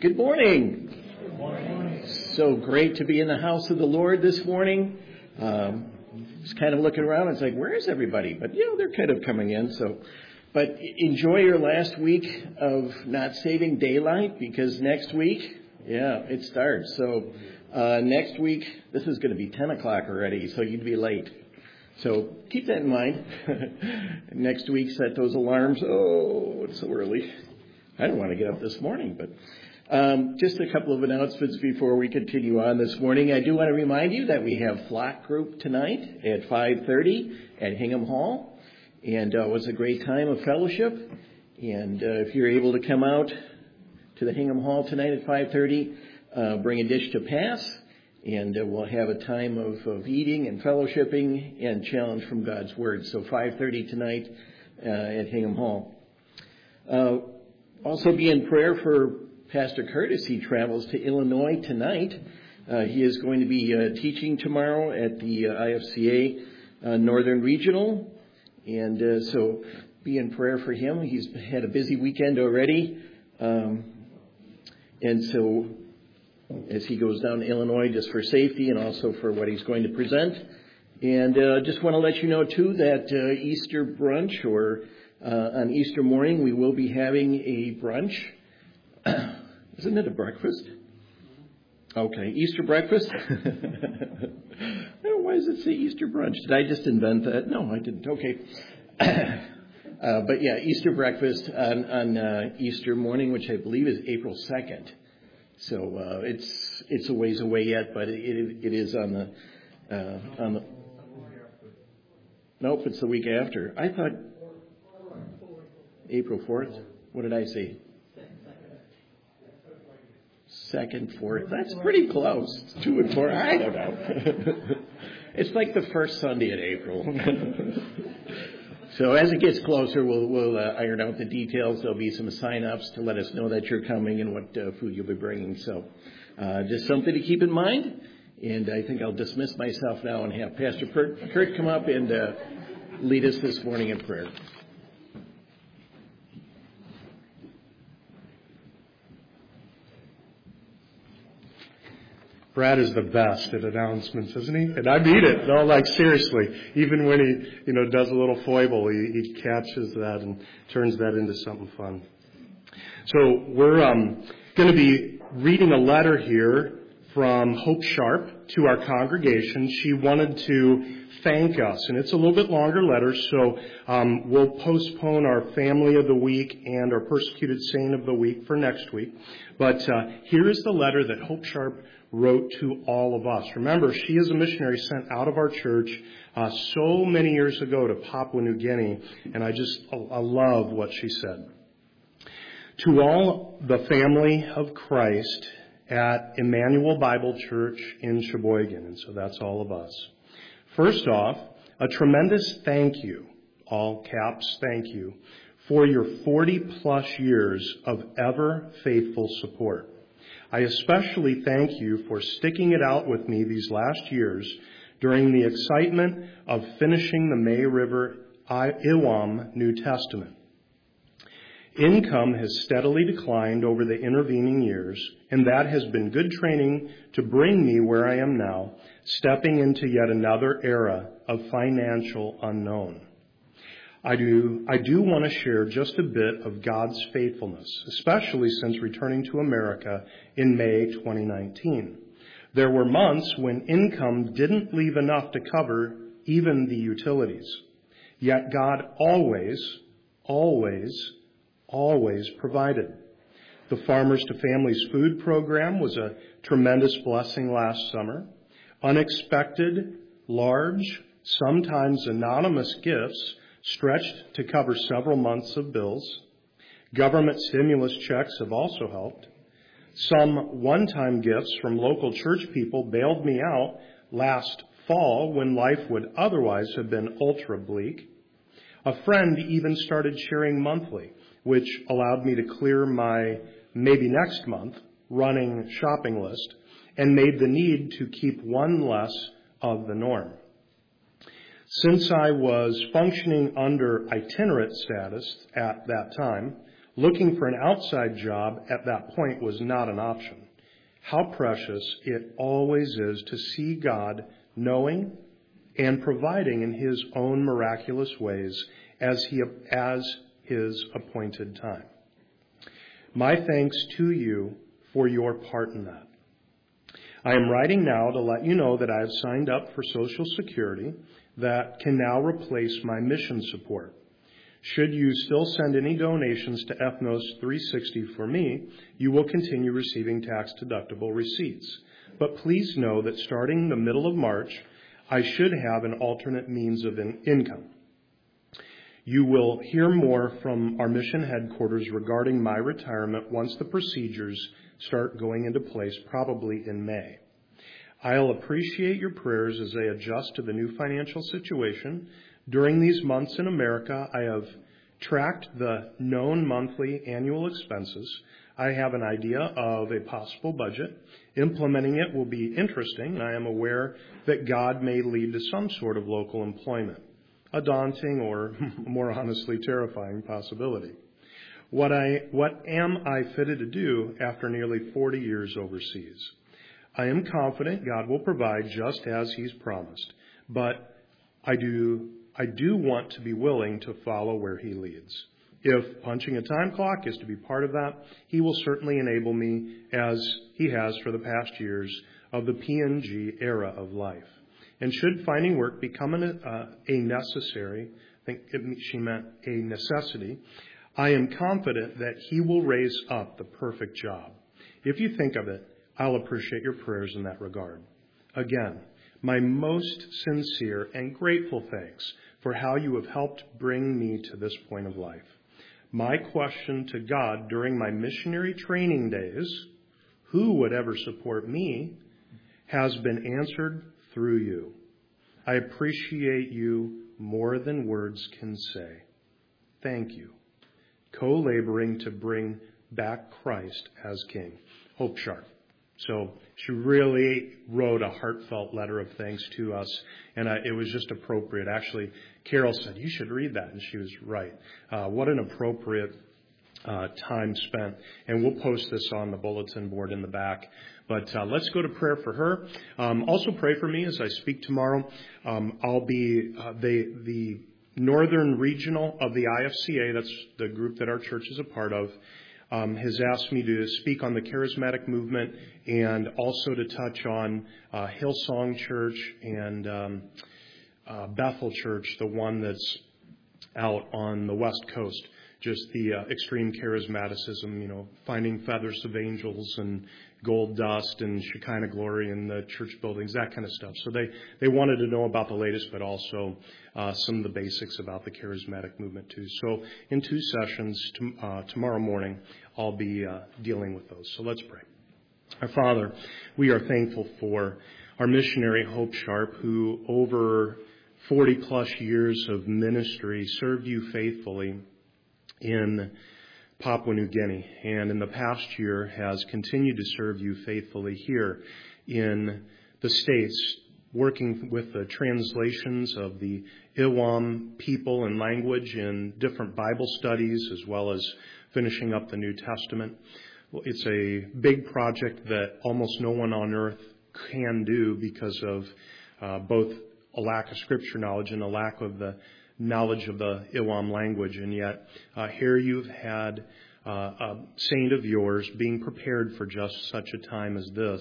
Good morning. Good morning. So great to be in the house of the Lord this morning. Just kind of looking around, it's like, where is everybody? But, they're kind of coming in. But enjoy your last week of not saving daylight, because next week, it starts. So next week, this is going to be 10 o'clock already, so you'd be late. So keep that in mind. Next week, set those alarms. Oh, it's so early. I don't want to get up this morning, but just a couple of announcements before we continue on this morning. I do want to remind you that we have Flock Group tonight at 5:30 at Hingham Hall, and it was a great time of fellowship. And if you're able to come out to the Hingham Hall tonight at 5:30, bring a dish to pass, and we'll have a time of eating and fellowshipping and challenge from God's Word. So 5:30 tonight at Hingham Hall. Also be in prayer for Pastor Curtis. He travels to Illinois tonight. He is going to be teaching tomorrow at the IFCA Northern Regional. And so be in prayer for him. He's had a busy weekend already. And so as he goes down to Illinois, just for safety and also for what he's going to present. And just want to let you know, too, that Easter brunch, or on Easter morning, we will be having a brunch. Isn't it a breakfast? Okay, Easter breakfast. Why does it say Easter brunch? Did I just invent that? No, I didn't. Okay. But Easter breakfast on Easter morning, which I believe is April 2nd. So it's a ways away yet, but it is on the. Nope, it's the week after. I thought April 4th. What did I say? 2nd, 4th. That's pretty close. 2 and 4. I don't know. It's like the first Sunday in April. So as it gets closer, we'll iron out the details. There'll be some sign-ups to let us know that you're coming and what food you'll be bringing. So just something to keep in mind. And I think I'll dismiss myself now and have Pastor Kurt come up and lead us this morning in prayer. Brad is the best at announcements, isn't he? And I mean it. No, like seriously. Even when he, does a little foible, he catches that and turns that into something fun. So we're going to be reading a letter here from Hope Sharp to our congregation. She wanted to thank us, and it's a little bit longer letter, so we'll postpone our Family of the Week and our Persecuted Saint of the Week for next week. But here is the letter that Hope Sharp wrote to all of us. Remember, she is a missionary sent out of our church so many years ago to Papua New Guinea, and I love what she said. To all the family of Christ at Emmanuel Bible Church in Sheboygan, and so that's all of us. First off, a tremendous thank you, all caps thank you, for your 40-plus years of ever faithful support. I especially thank you for sticking it out with me these last years during the excitement of finishing the May River Iwam New Testament. Income has steadily declined over the intervening years, and that has been good training to bring me where I am now, stepping into yet another era of financial unknown. I do want to share just a bit of God's faithfulness, especially since returning to America in May 2019. There were months when income didn't leave enough to cover even the utilities. Yet God always provided. The Farmers to Families food program was a tremendous blessing last summer. Unexpected, large, sometimes anonymous gifts stretched to cover several months of bills. Government stimulus checks have also helped. Some one-time gifts from local church people bailed me out last fall when life would otherwise have been ultra bleak. A friend even started sharing monthly, which allowed me to clear my maybe next month running shopping list and made the need to keep one less of the norm. Since I was functioning under itinerant status at that time, Looking for an outside job at that point was not an option. How precious it always is to see God knowing and providing in His own miraculous ways as His appointed time. My thanks to you for your part in that. I am writing now to let you know that I have signed up for Social Security that can now replace my mission support. Should you still send any donations to Ethnos 360 for me, you will continue receiving tax-deductible receipts. But please know that starting the middle of March, I should have an alternate means of income. You will hear more from our mission headquarters regarding my retirement once the procedures start going into place, probably in May. I'll appreciate your prayers as I adjust to the new financial situation. During these months in America, I have tracked the known monthly annual expenses. I have an idea of a possible budget. Implementing it will be interesting. I am aware that God may lead to some sort of local employment, a daunting or, more honestly, terrifying possibility. What am I fitted to do after nearly 40 years overseas? I am confident God will provide just as He's promised, but I do want to be willing to follow where He leads. If punching a time clock is to be part of that, He will certainly enable me as He has for the past years of the P&G era of life. And should finding work become a necessary, I think she meant a necessity, I am confident that He will raise up the perfect job. If you think of it, I'll appreciate your prayers in that regard. Again, my most sincere and grateful thanks for how you have helped bring me to this point of life. My question to God during my missionary training days, who would ever support me, has been answered through you. I appreciate you more than words can say. Thank you. Co-laboring to bring back Christ as King. Hope Sharp. So she really wrote a heartfelt letter of thanks to us, and it was just appropriate. Actually, Carol said, you should read that, and she was right. What an appropriate time spent. And we'll post this on the bulletin board in the back. But let's go to prayer for her. Also pray for me as I speak tomorrow. I'll be the Northern Regional of the IFCA, that's the group that our church is a part of, has asked me to speak on the charismatic movement and also to touch on Hillsong Church and Bethel Church, the one that's out on the West Coast. Just the extreme charismaticism, finding feathers of angels and gold dust and Shekinah glory in the church buildings, that kind of stuff. So they wanted to know about the latest, but also some of the basics about the charismatic movement too. So in 2 sessions tomorrow morning, I'll be dealing with those. So let's pray. Our Father, we are thankful for our missionary Hope Sharp, who over 40 plus years of ministry served you faithfully in Papua New Guinea, and in the past year has continued to serve you faithfully here in the States, working with the translations of the Iwam people and language in different Bible studies, as well as finishing up the New Testament. Well, it's a big project that almost no one on earth can do because of both a lack of scripture knowledge and a lack of the knowledge of the Iwam language, and yet here you've had a saint of yours being prepared for just such a time as this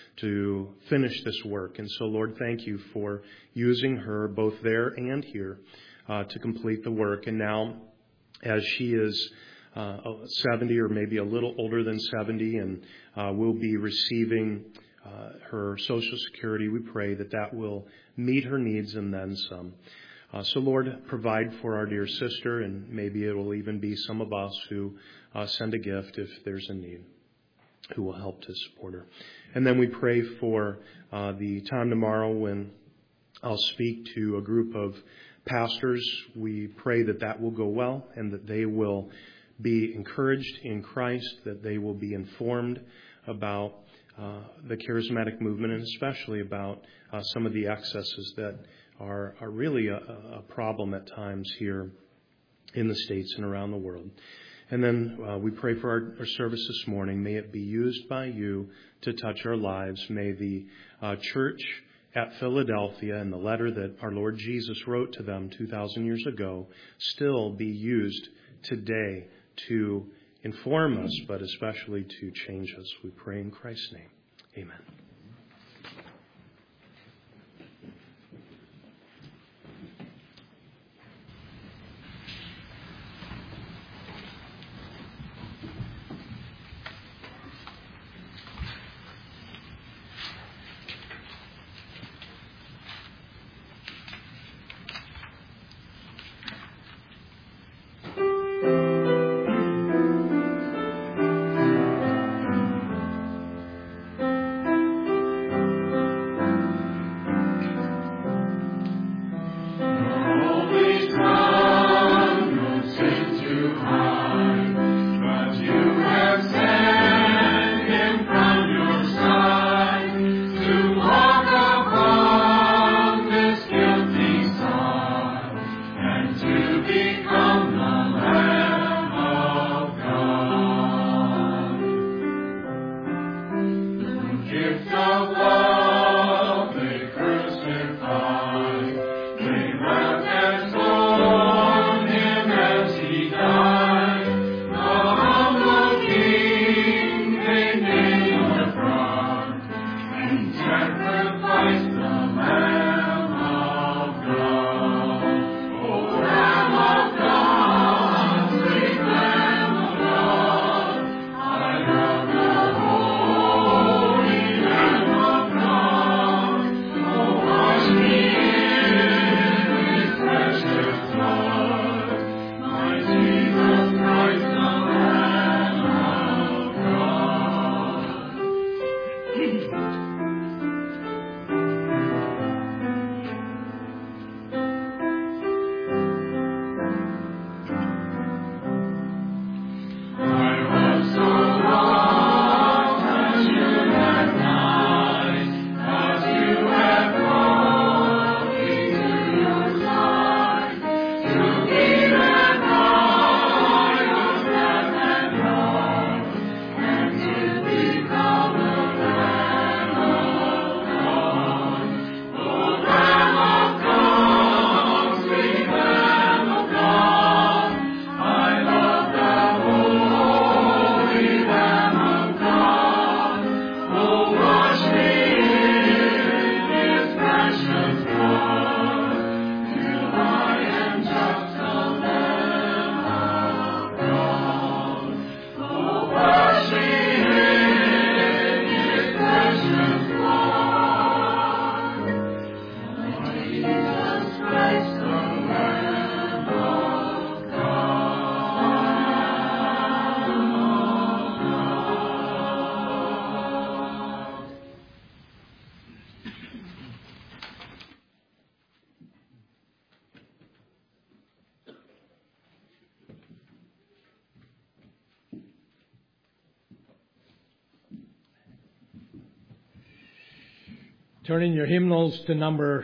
to finish this work. And so, Lord, thank you for using her both there and here to complete the work. And now, as she is 70 or maybe a little older than 70 and will be receiving her Social Security, we pray that that will meet her needs and then some. So, Lord, provide for our dear sister, and maybe it will even be some of us who send a gift if there's a need, who will help to support her. And then we pray for the time tomorrow when I'll speak to a group of pastors. We pray that that will go well and that they will be encouraged in Christ, that they will be informed about the charismatic movement, and especially about some of the excesses that are really a problem at times here in the States and around the world. And then we pray for our service this morning. May it be used by you to touch our lives. May the church at Philadelphia and the letter that our Lord Jesus wrote to them 2,000 years ago still be used today to inform us, but especially to change us. We pray in Christ's name. Amen. Turn in your hymnals to number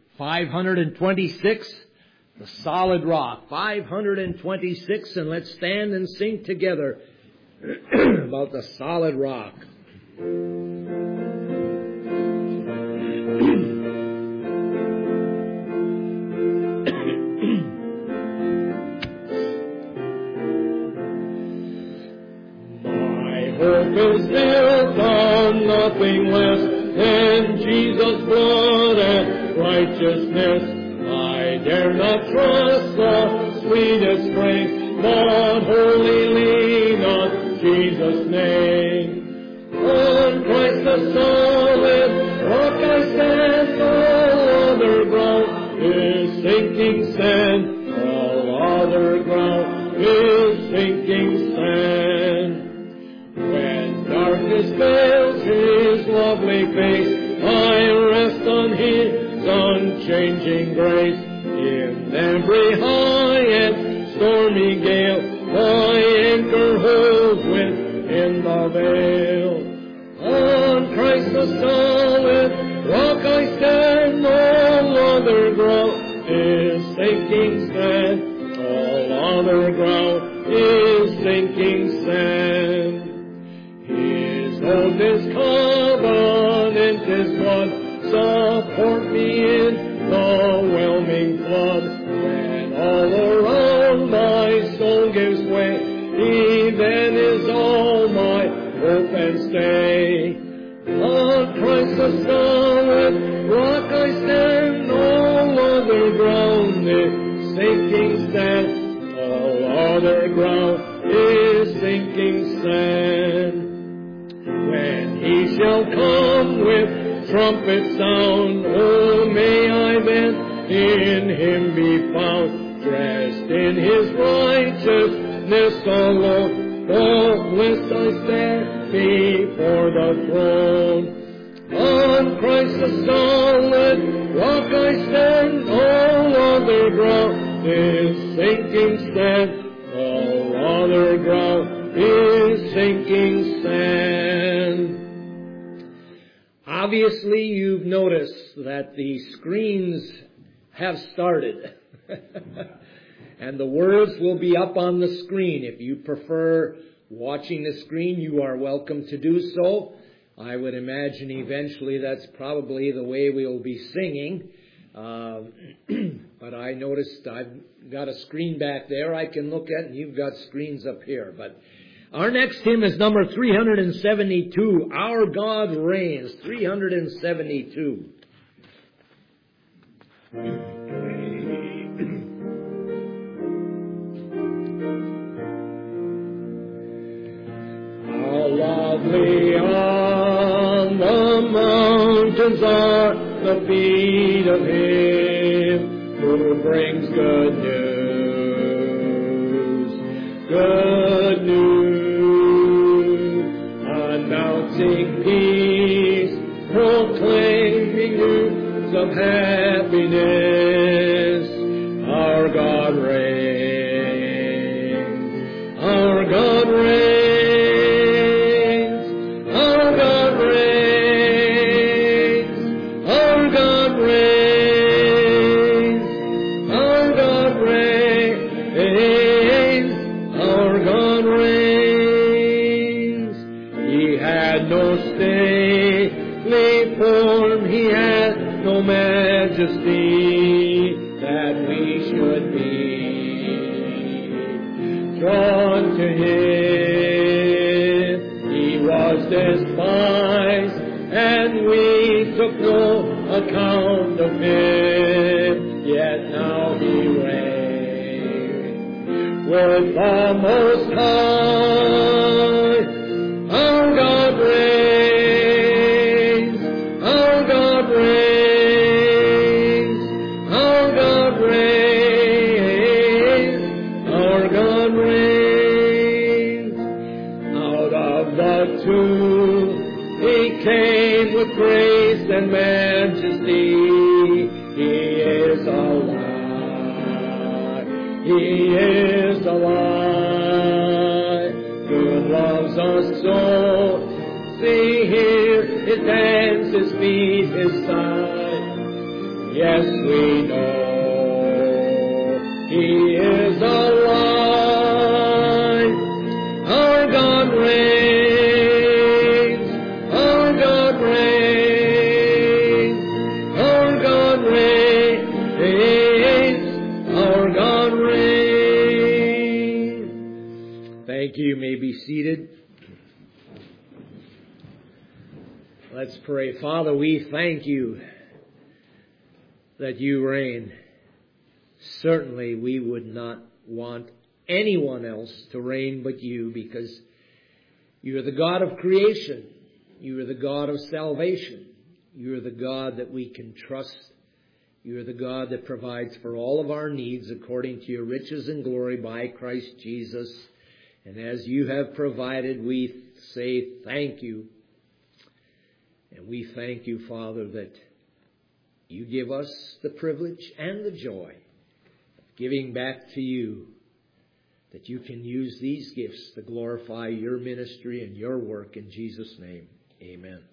526, The Solid Rock. 526, and let's stand and sing together about the solid rock. My hope is built on nothing less than Jesus' blood and righteousness. I dare not trust the sweetest frame, but wholly lean on Jesus' name. On Christ the solid rock I stand, all other ground is sinking sand. All other ground is sinking sand. When darkness veils His lovely face, I rest on His unchanging grace. In every high and stormy gale, my anchor holds within the veil. On Christ the solid rock I stand, all other ground is sinking sand. All other ground is sinking sinking sand. His oath is covenant, His blood support me in the whelming flood. When all around my soul gives way, He then is all my hope and stay. On Christ the solid rock I stand, all other ground is sinking sand. All other ground is sinking sand. When He shall come with trumpet sound, oh, may I then in Him be found, dressed in His righteousness alone. Faultless I stand before the throne. On Christ the solid rock I stand, all other ground is sinking sand. All other ground is sinking sand. Obviously, you've noticed that the screens have started. And the words will be up on the screen. If you prefer watching the screen, you are welcome to do so. I would imagine eventually that's probably the way we'll be singing. But I noticed I've got a screen back there I can look at, and you've got screens up here. But our next hymn is number 372, Our God Reigns, 372. How lovely on the mountains are the feet of Him who brings good news, good news, announcing peace, proclaiming news of happiness. Our God reigns, our God reigns. Majesty that we should be drawn to Him. He was despised, and we took no account of Him. Yet now He reigns with the Most High. Our God reigns, our God reigns. With grace and majesty, He is alive. He is alive. Who loves us so? See here His hands, His feet, His side. Yes, we know He is alive. Our God reigns. You may be seated. Let's pray. Father, we thank You that You reign. Certainly we would not want anyone else to reign but You, because You are the God of creation. You are the God of salvation. You are the God that we can trust. You are the God that provides for all of our needs according to Your riches and glory by Christ Jesus. And as You have provided, we say thank You. And we thank You, Father, that You give us the privilege and the joy of giving back to You, that You can use these gifts to glorify Your ministry and Your work. In Jesus' name, amen.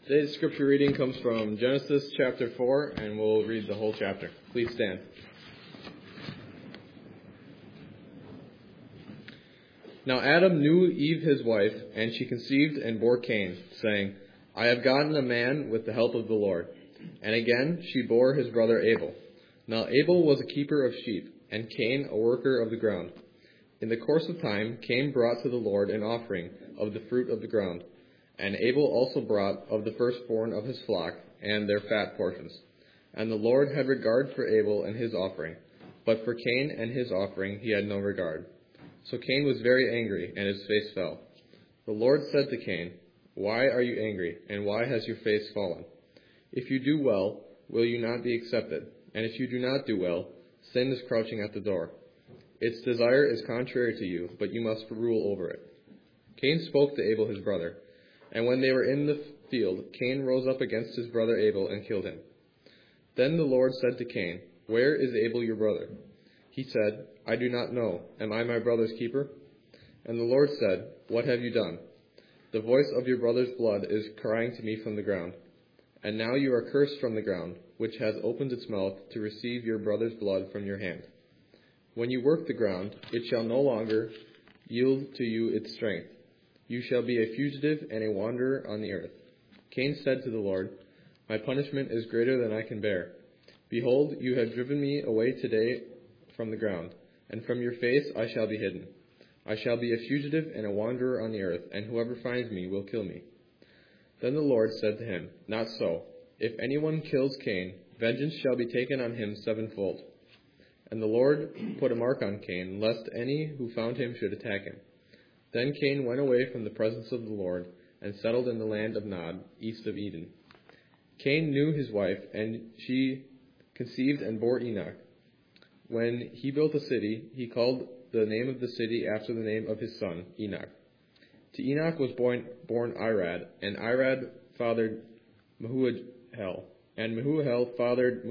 Today's scripture reading comes from Genesis chapter 4, and we'll read the whole chapter. Please stand. Now Adam knew Eve his wife, and she conceived and bore Cain, saying, I have gotten a man with the help of the Lord. And again she bore his brother Abel. Now Abel was a keeper of sheep, and Cain a worker of the ground. In the course of time, Cain brought to the Lord an offering of the fruit of the ground. And Abel also brought of the firstborn of his flock and their fat portions. And the Lord had regard for Abel and his offering, but for Cain and his offering he had no regard. So Cain was very angry, and his face fell. The Lord said to Cain, Why are you angry, and why has your face fallen? If you do well, will you not be accepted? And if you do not do well, sin is crouching at the door. Its desire is contrary to you, but you must rule over it. Cain spoke to Abel his brother. And when they were in the field, Cain rose up against his brother Abel and killed him. Then the Lord said to Cain, Where is Abel your brother? He said, I do not know. Am I my brother's keeper? And the Lord said, What have you done? The voice of your brother's blood is crying to me from the ground. And now you are cursed from the ground, which has opened its mouth to receive your brother's blood from your hand. When you work the ground, it shall no longer yield to you its strength. You shall be a fugitive and a wanderer on the earth. Cain said to the Lord, My punishment is greater than I can bear. Behold, you have driven me away today from the ground, and from your face I shall be hidden. I shall be a fugitive and a wanderer on the earth, and whoever finds me will kill me. Then the Lord said to him, Not so. If anyone kills Cain, vengeance shall be taken on him sevenfold. And the Lord put a mark on Cain, lest any who found him should attack him. Then Cain went away from the presence of the Lord and settled in the land of Nod, east of Eden. Cain knew his wife, and she conceived and bore Enoch. When he built a city, he called the name of the city after the name of his son, Enoch. To Enoch was born Irad, and Irad fathered Mehujael, and Mehujael fathered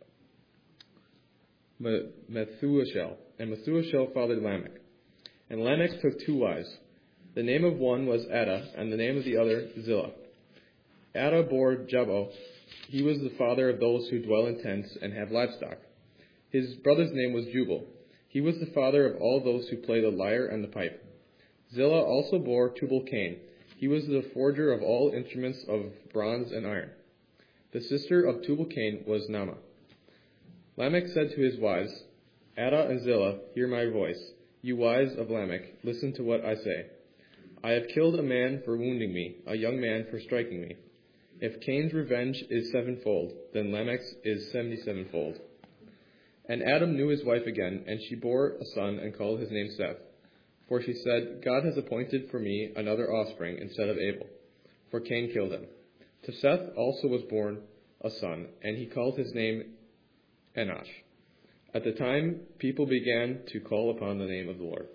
Methuselah, and Methuselah fathered Lamech. And Lamech took two wives. The name of one was Ada, and the name of the other Zillah. Ada bore Jabal. He was the father of those who dwell in tents and have livestock. His brother's name was Jubal. He was the father of all those who play the lyre and the pipe. Zillah also bore Tubal-Cain. He was the forger of all instruments of bronze and iron. The sister of Tubal-Cain was Naamah. Lamech said to his wives, Ada and Zillah, hear my voice. You wives of Lamech, listen to what I say. I have killed a man for wounding me, a young man for striking me. If Cain's revenge is sevenfold, then Lamech's is 77-fold. And Adam knew his wife again, and she bore a son and called his name Seth. For she said, God has appointed for me another offspring instead of Abel. For Cain killed him. To Seth also was born a son, and he called his name Enosh. At the time, people began to call upon the name of the Lord.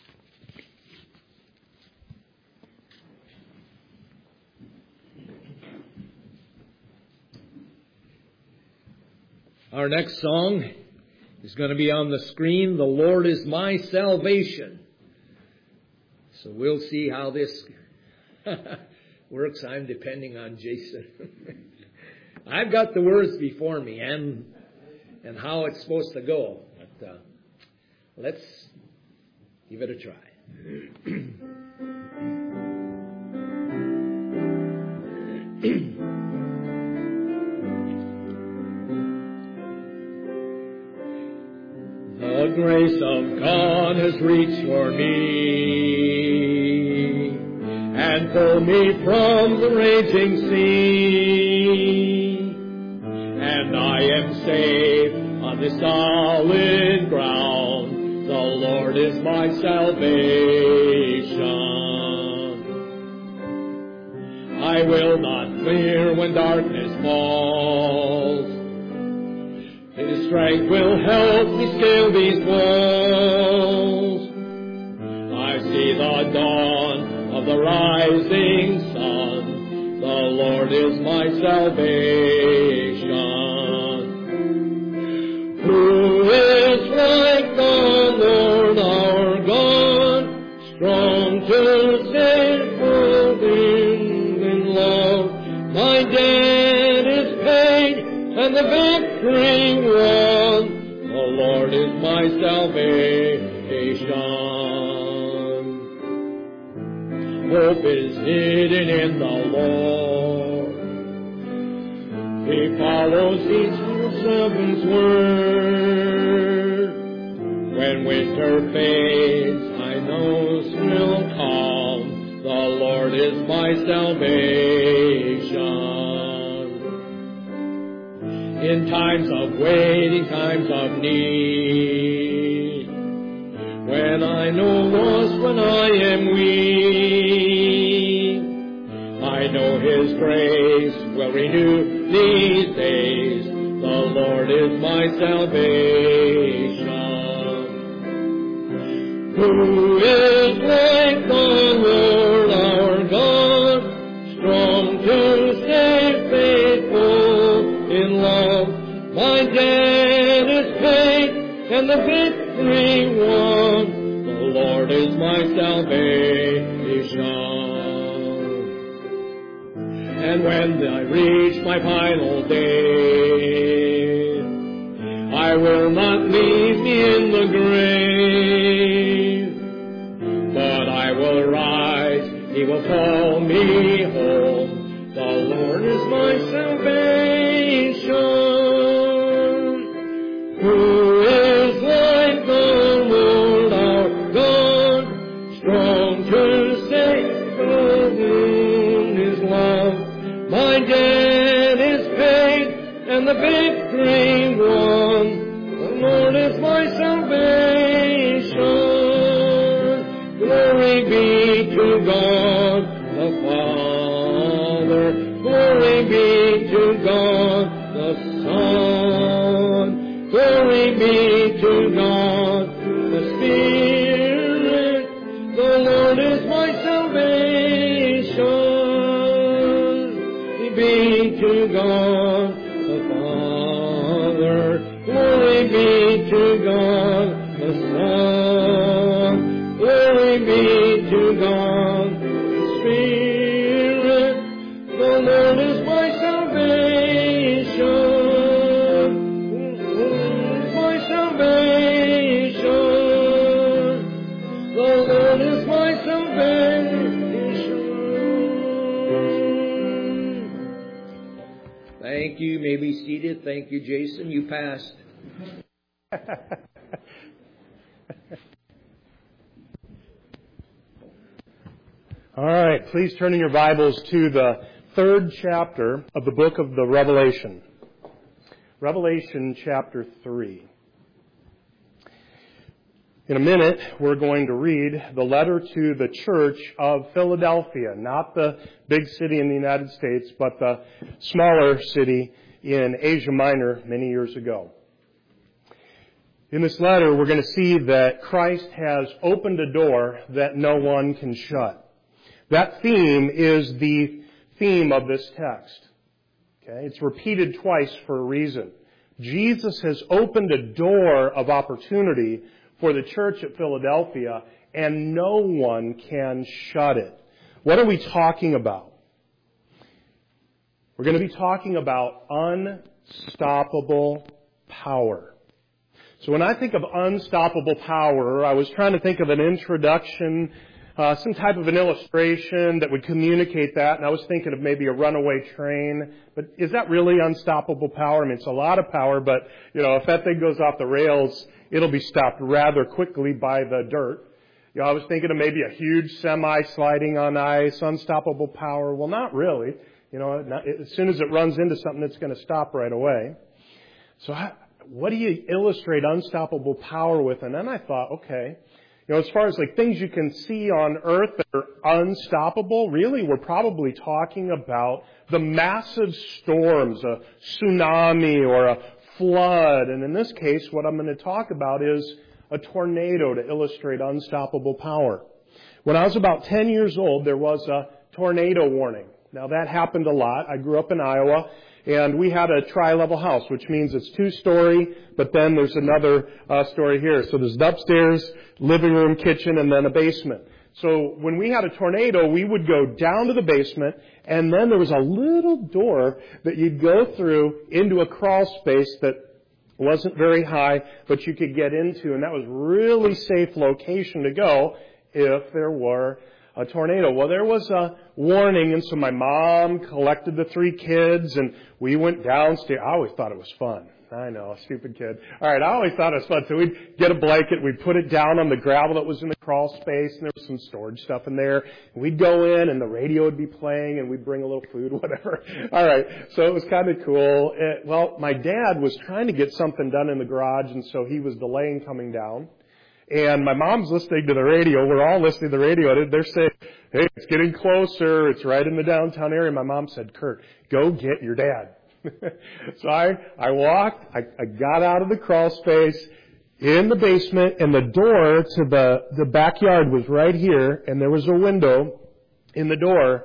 Our next song is going to be on the screen, The Lord is My Salvation. So we'll see how this works. I'm depending on Jason. I've got the words before me and how it's supposed to go. But let's give it a try. The grace of God has reached for me and pulled me from the raging sea, and I am safe on this solid ground. The Lord is my salvation. I will not fear when darkness falls. His strength will help me scale these walls. I see the dawn of the rising sun. The Lord is my salvation. Who is like the Lord our God, strong to save, full in love, the victory won. The Lord is my salvation. Hope is hidden in the Lord. He follows each servant's word. When winter fades, I know will come. The Lord is my salvation. In times of waiting, times of need, when I know lost, when I am weak, I know His grace will renew these days. The Lord is my salvation. Who is like the Lord our God, strong to stay faithful in love? My debt is paid and the victory won. The Lord is my salvation. And when I reach my final day, I will not leave me in the grave, but I will rise, He will call me home. The Lord is my salvation. Who is like the Lord our God, strong to save in His love? My debt is paid and the victory won. The Lord is my salvation. Glory be to God the Father. Glory be to God the Son. Glory be to God the Spirit. The Lord is my salvation. Be to God the Father. Glory be to God the Son. Glory be to God the Spirit. The Lord is my salvation. The Lord is my salvation. The Lord is my salvation. Thank you. You may be seated. Thank you, Jason. You passed. All right, please turn in your Bibles to the 3rd chapter of the book of the Revelation. Revelation chapter 3. In a minute, we're going to read the letter to the church of Philadelphia, not the big city in the United States, but the smaller city in Asia Minor many years ago. In this letter, we're going to see that Christ has opened a door that no one can shut. That theme is the theme of this text. Okay? It's repeated twice for a reason. Jesus has opened a door of opportunity for the church at Philadelphia, and no one can shut it. What are we talking about? We're going to be talking about unstoppable power. So when I think of unstoppable power, I was trying to think of an introduction, some type of an illustration that would communicate that, and I was thinking of maybe a runaway train. But is that really unstoppable power? I mean, it's a lot of power, but, if that thing goes off the rails, it'll be stopped rather quickly by the dirt. I was thinking of maybe a huge semi sliding on ice, unstoppable power. Well, not really. As soon as it runs into something, it's going to stop right away. So what do you illustrate unstoppable power with? And then I thought, okay, as far as like things you can see on earth that are unstoppable, really we're probably talking about the massive storms, a tsunami or a flood. And in this case, what I'm going to talk about is a tornado to illustrate unstoppable power. When I was about 10 years old, there was a tornado warning. Now that happened a lot. I grew up in Iowa, and we had a tri-level house, which means it's 2-story, but then there's another story here. So there's the upstairs, living room, kitchen, and then a basement. So when we had a tornado, we would go down to the basement, and then there was a little door that you'd go through into a crawl space that wasn't very high, but you could get into, and that was really safe location to go if there were a tornado. Well, there was a warning, and so my mom collected the 3 kids, and we went downstairs. I always thought it was fun. I know, stupid kid. All right, I always thought it was fun. So we'd get a blanket, we'd put it down on the gravel that was in the crawl space, and there was some storage stuff in there. And we'd go in, and the radio would be playing, and we'd bring a little food, whatever. All right, so it was kind of cool. Well, my dad was trying to get something done in the garage, and so he was delaying coming down. And my mom's listening to the radio. We're all listening to the radio. And they're saying, hey, it's getting closer. It's right in the downtown area. My mom said, Kurt, go get your dad. So I walked. I got out of the crawl space in the basement, and the door to the backyard was right here, and there was a window in the door.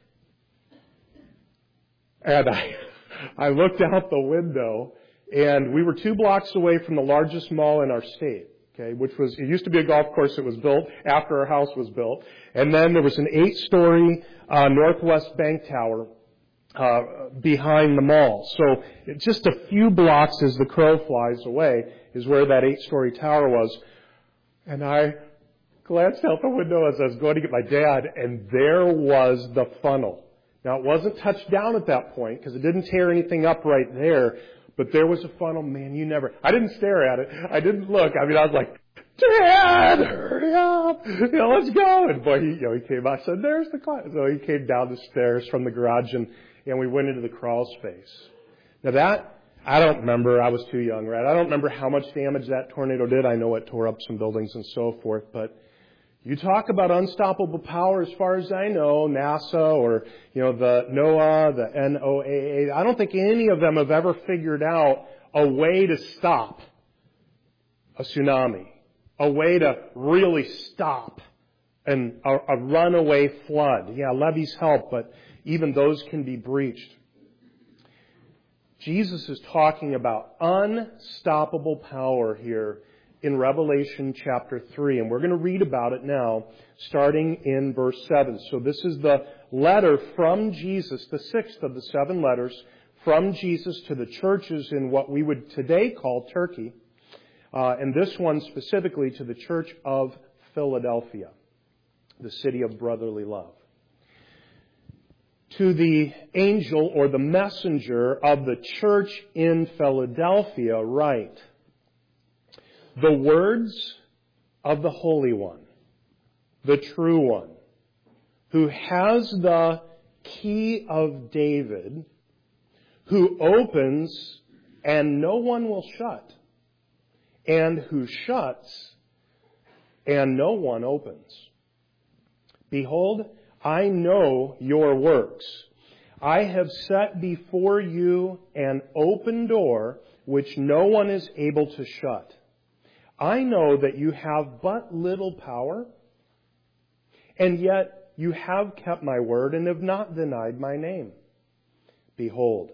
And I looked out the window, and we were 2 blocks away from the largest mall in our state. Okay, it used to be a golf course that was built after our house was built. And then there was an 8-story Northwest Bank Tower behind the mall. So just a few blocks as the crow flies away is where that 8-story tower was. And I glanced out the window as I was going to get my dad, and there was the funnel. Now, it wasn't touched down at that point because it didn't tear anything up right there. But there was a funnel, man, I didn't stare at it. I didn't look. I was like, Dad, hurry up. Let's go. And boy, he came out. I said, there's the class. So he came down the stairs from the garage, and we went into the crawl space. Now that, I don't remember. I was too young, right? I don't remember how much damage that tornado did. I know it tore up some buildings and so forth, but you talk about unstoppable power, as far as I know, NASA or, the NOAA, the NOAA. I don't think any of them have ever figured out a way to stop a tsunami, a way to really stop a runaway flood. Yeah, levees help, but even those can be breached. Jesus is talking about unstoppable power here in Revelation chapter 3, and we're going to read about it now, starting in verse 7. So this is the letter from Jesus, the 6th of the 7 letters from Jesus to the churches in what we would today call Turkey, and this one specifically to the church of Philadelphia, the city of brotherly love. To the angel or the messenger of the church in Philadelphia write, the words of the Holy One, the true One, who has the key of David, who opens and no one will shut, and who shuts and no one opens. Behold, I know your works. I have set before you an open door which no one is able to shut. I know that you have but little power, and yet you have kept my word and have not denied my name. Behold,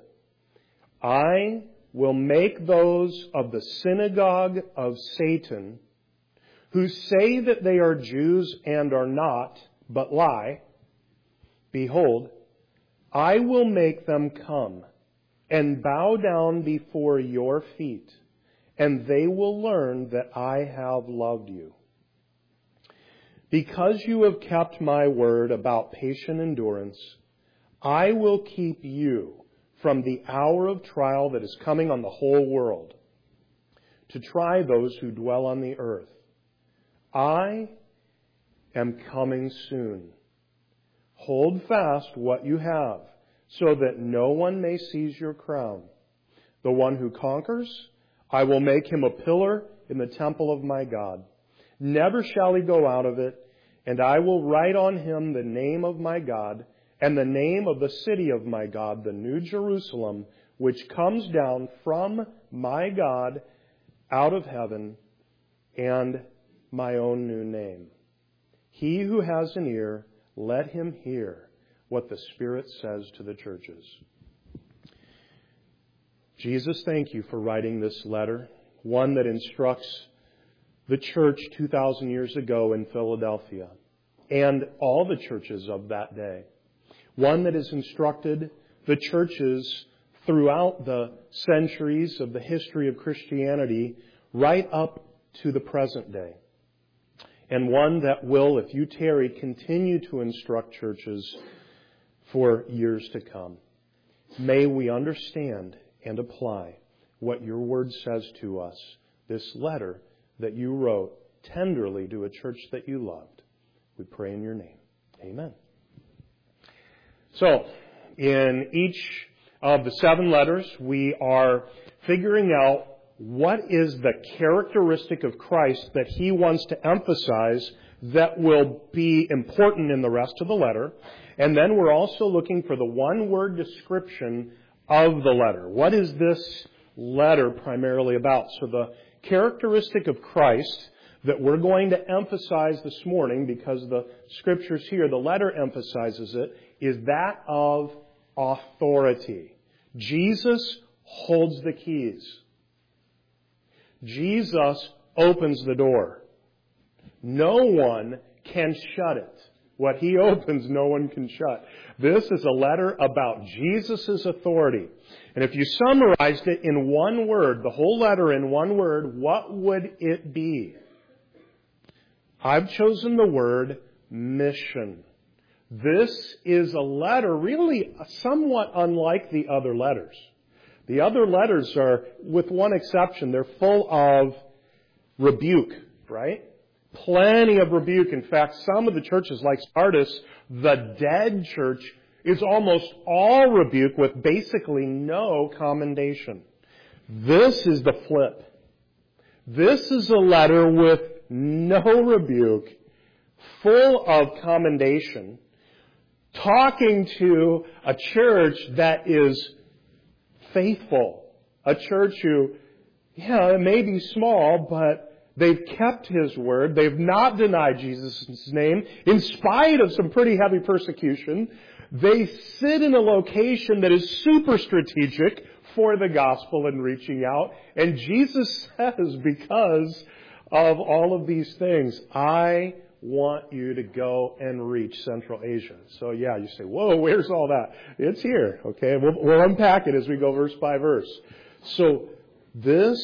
I will make those of the synagogue of Satan, who say that they are Jews and are not, but lie, behold, I will make them come and bow down before your feet, and they will learn that I have loved you. Because you have kept my word about patient endurance, I will keep you from the hour of trial that is coming on the whole world, to try those who dwell on the earth. I am coming soon. Hold fast what you have, so that no one may seize your crown. The one who conquers, I will make him a pillar in the temple of my God. Never shall he go out of it, and I will write on him the name of my God and the name of the city of my God, the New Jerusalem, which comes down from my God out of heaven, and my own new name. He who has an ear, let him hear what the Spirit says to the churches. Jesus, thank you for writing this letter, one that instructs the church 2,000 years ago in Philadelphia. and all the churches of that day. One that has instructed the churches throughout the centuries of the history of Christianity right up to the present day. And one that will, if you tarry, continue to instruct churches for years to come. May we understand and apply what your word says to us, this letter that you wrote tenderly to a church that you loved. We pray in your name. Amen. So, in each of the 7 letters, we are figuring out what is the characteristic of Christ that he wants to emphasize that will be important in the rest of the letter. And then we're also looking for the one-word description of the letter. What is this letter primarily about? So the characteristic of Christ that we're going to emphasize this morning, because the scriptures here, the letter emphasizes it, is that of authority. Jesus holds the keys. Jesus opens the door. No one can shut it. What he opens, no one can shut. This is a letter about Jesus' authority. And if you summarized it in one word, the whole letter in one word, what would it be? I've chosen the word mission. This is a letter really somewhat unlike the other letters. The other letters are, with one exception, they're full of rebuke, right? Plenty of rebuke. In fact, some of the churches like Sardis, the dead church, is almost all rebuke with basically no commendation. This is the flip. This is a letter with no rebuke, full of commendation, talking to a church that is faithful. A church who, it may be small, but they've kept his word. They've not denied Jesus' name in spite of some pretty heavy persecution. They sit in a location that is super strategic for the gospel and reaching out. And Jesus says, because of all of these things, I want you to go and reach Central Asia. So you say, whoa, where's all that? It's here, okay? We'll unpack it as we go verse by verse. So this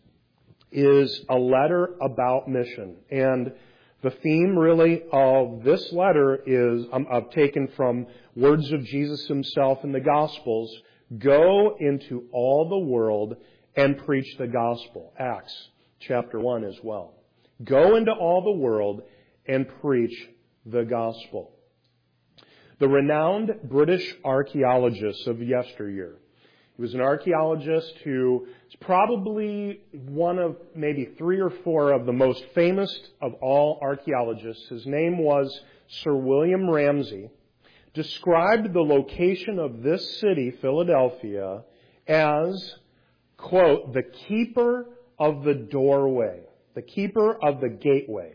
is a letter about mission. And the theme really of this letter is, I've taken from words of Jesus himself in the Gospels, go into all the world and preach the gospel. Acts chapter 1 as well. Go into all the world and preach the gospel. The renowned British archaeologist of yesteryear. He was an archaeologist who is probably one of maybe 3 or 4 of the most famous of all archaeologists. His name was Sir William Ramsay. Described the location of this city, Philadelphia, as, quote, the keeper of the doorway, the keeper of the gateway.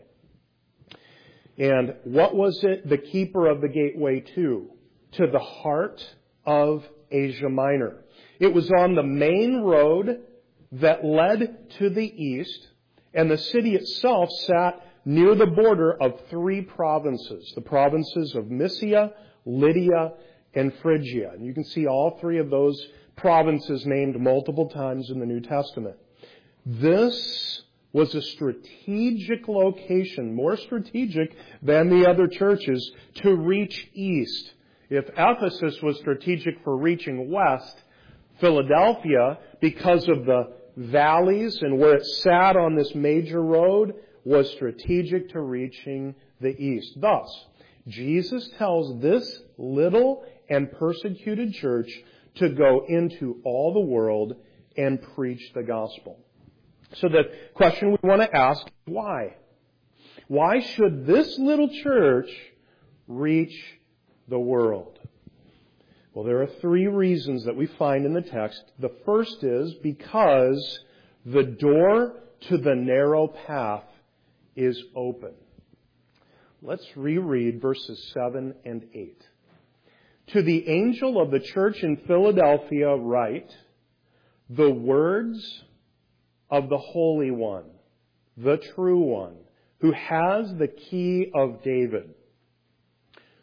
And what was it the keeper of the gateway to? To the heart of Asia Minor. It was on the main road that led to the east, and the city itself sat near the border of 3 provinces, the provinces of Mysia, Lydia, and Phrygia. And you can see all 3 of those provinces named multiple times in the New Testament. This was a strategic location, more strategic than the other churches, to reach east. If Ephesus was strategic for reaching west, Philadelphia, because of the valleys and where it sat on this major road, was strategic to reaching the east. Thus, Jesus tells this little and persecuted church to go into all the world and preach the gospel. So the question we want to ask, why? Why should this little church reach the world? Well, there are 3 reasons that we find in the text. The first is because the door to the narrow path is open. Let's reread verses 7 and 8. To the angel of the church in Philadelphia write, the words of the Holy One, the true One, who has the key of David.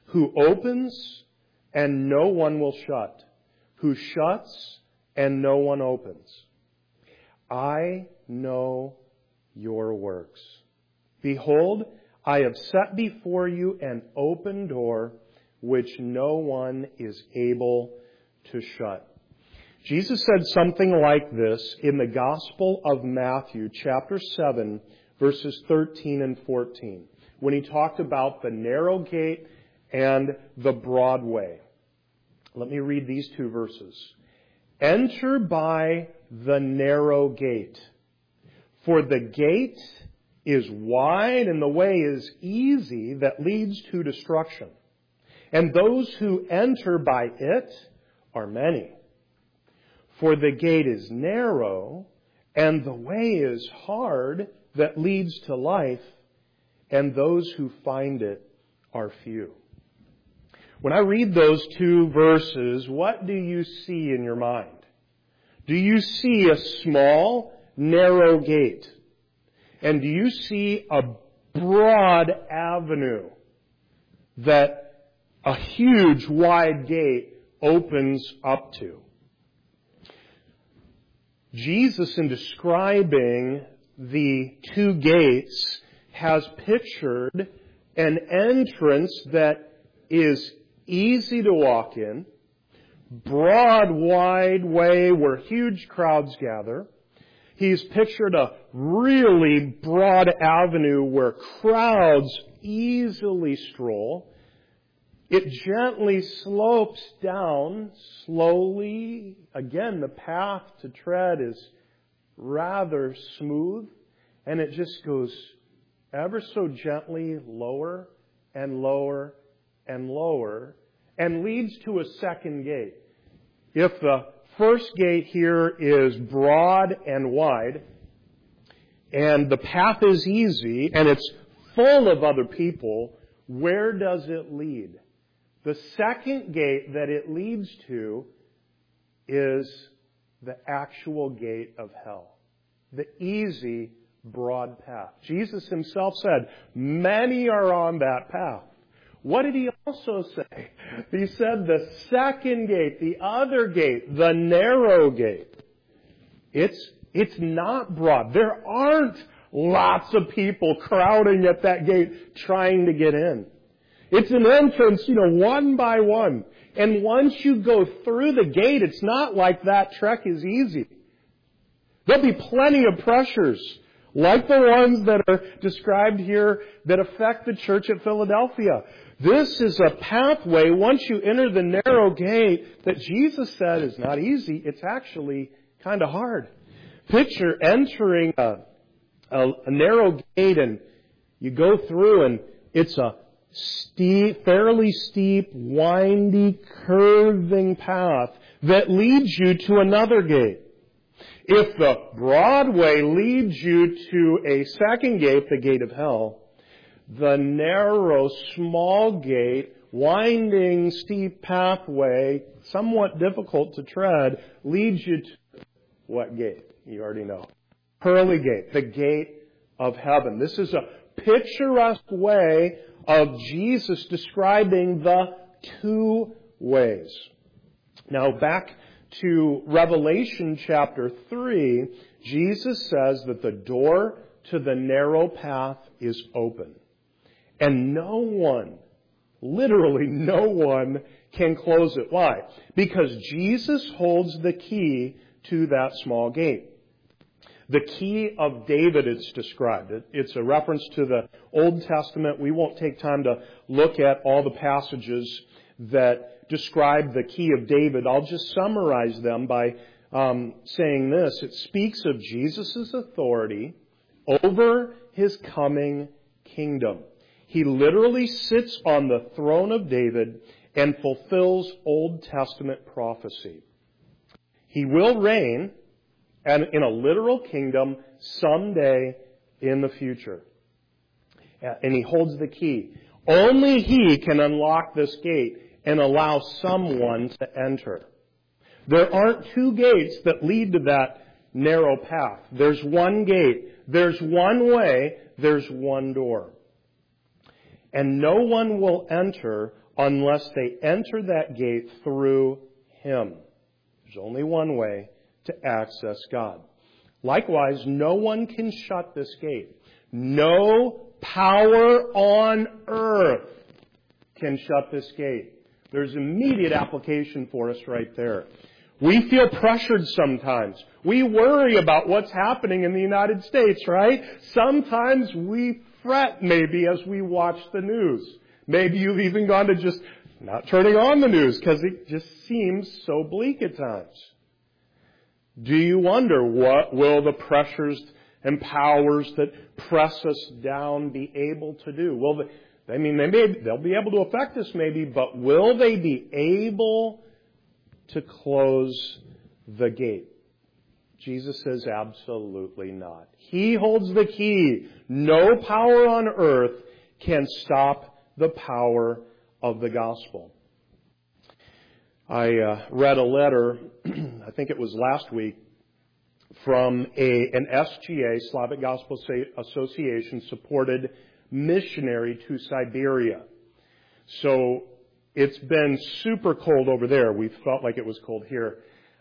who opens and no one will shut, who shuts and no one opens. I know your works. Behold, I have set before you an open door which no one is able to shut. Jesus said something like this in the Gospel of Matthew, chapter 7, verses 13 and 14, when he talked about the narrow gate and the broad way. Let me read these two verses. Enter by the narrow gate, for the gate is wide and the way is easy that leads to destruction. And those who enter by it are many. For the gate is narrow and the way is hard that leads to life, and those who find it are few. When I read those two verses, what do you see in your mind? Do you see a small, narrow gate? And do you see a broad avenue that a huge, wide gate opens up to? Jesus, in describing the two gates, has pictured an entrance that is easy to walk in, broad, wide way where huge crowds gather. He's pictured a really broad avenue where crowds easily stroll. It gently slopes down slowly. Again, the path to tread is rather smooth, and it just goes ever so gently lower and lower and lower, and leads to a second gate. If the first gate here is broad and wide, and the path is easy, and it's full of other people, where does it lead? The second gate that it leads to is the actual gate of hell. The easy, broad path. Jesus himself said, many are on that path. What did he also say? He said the second gate, the other gate, the narrow gate, it's not broad. There aren't lots of people crowding at that gate trying to get in. It's an entrance, one by one. And once you go through the gate, it's not like that trek is easy. There'll be plenty of pressures, like the ones that are described here that affect the church at Philadelphia. This is a pathway, once you enter the narrow gate, that Jesus said is not easy. It's actually kind of hard. Picture entering a narrow gate, and you go through, and it's a fairly steep, windy, curving path that leads you to another gate. If the broad way leads you to a second gate, the gate of hell, the narrow, small gate, winding, steep pathway, somewhat difficult to tread, leads you to what gate? You already know. Pearly gate, the gate of heaven. This is a picturesque way of Jesus describing the two ways. Now back to Revelation chapter 3, Jesus says that the door to the narrow path is open. And no one, literally no one, can close it. Why? Because Jesus holds the key to that small gate. The key of David, it's described. It's a reference to the Old Testament. We won't take time to look at all the passages that describe the key of David. I'll just summarize them by saying this. It speaks of Jesus' authority over his coming kingdom. He literally sits on the throne of David and fulfills Old Testament prophecy. He will reign and in a literal kingdom someday in the future. And he holds the key. Only he can unlock this gate and allow someone to enter. There aren't two gates that lead to that narrow path. There's one gate. There's one way. There's one door. And no one will enter unless they enter that gate through Him. There's only one way to access God. Likewise, no one can shut this gate. No power on earth can shut this gate. There's immediate application for us right there. We feel pressured sometimes. We worry about what's happening in the United States, right? Sometimes we fret maybe as we watch the news. Maybe you've even gone to just not turning on the news because it just seems so bleak at times. Do you wonder what will the pressures and powers that press us down be able to do? Will they'll be able to affect us maybe, but will they be able to close the gate? Jesus says absolutely not. He holds the key. No power on earth can stop the power of the gospel. I read a letter, I think it was last week, from an SGA, Slavic Gospel Association, supported missionary to Siberia. So it's been super cold over there. We felt like it was cold here.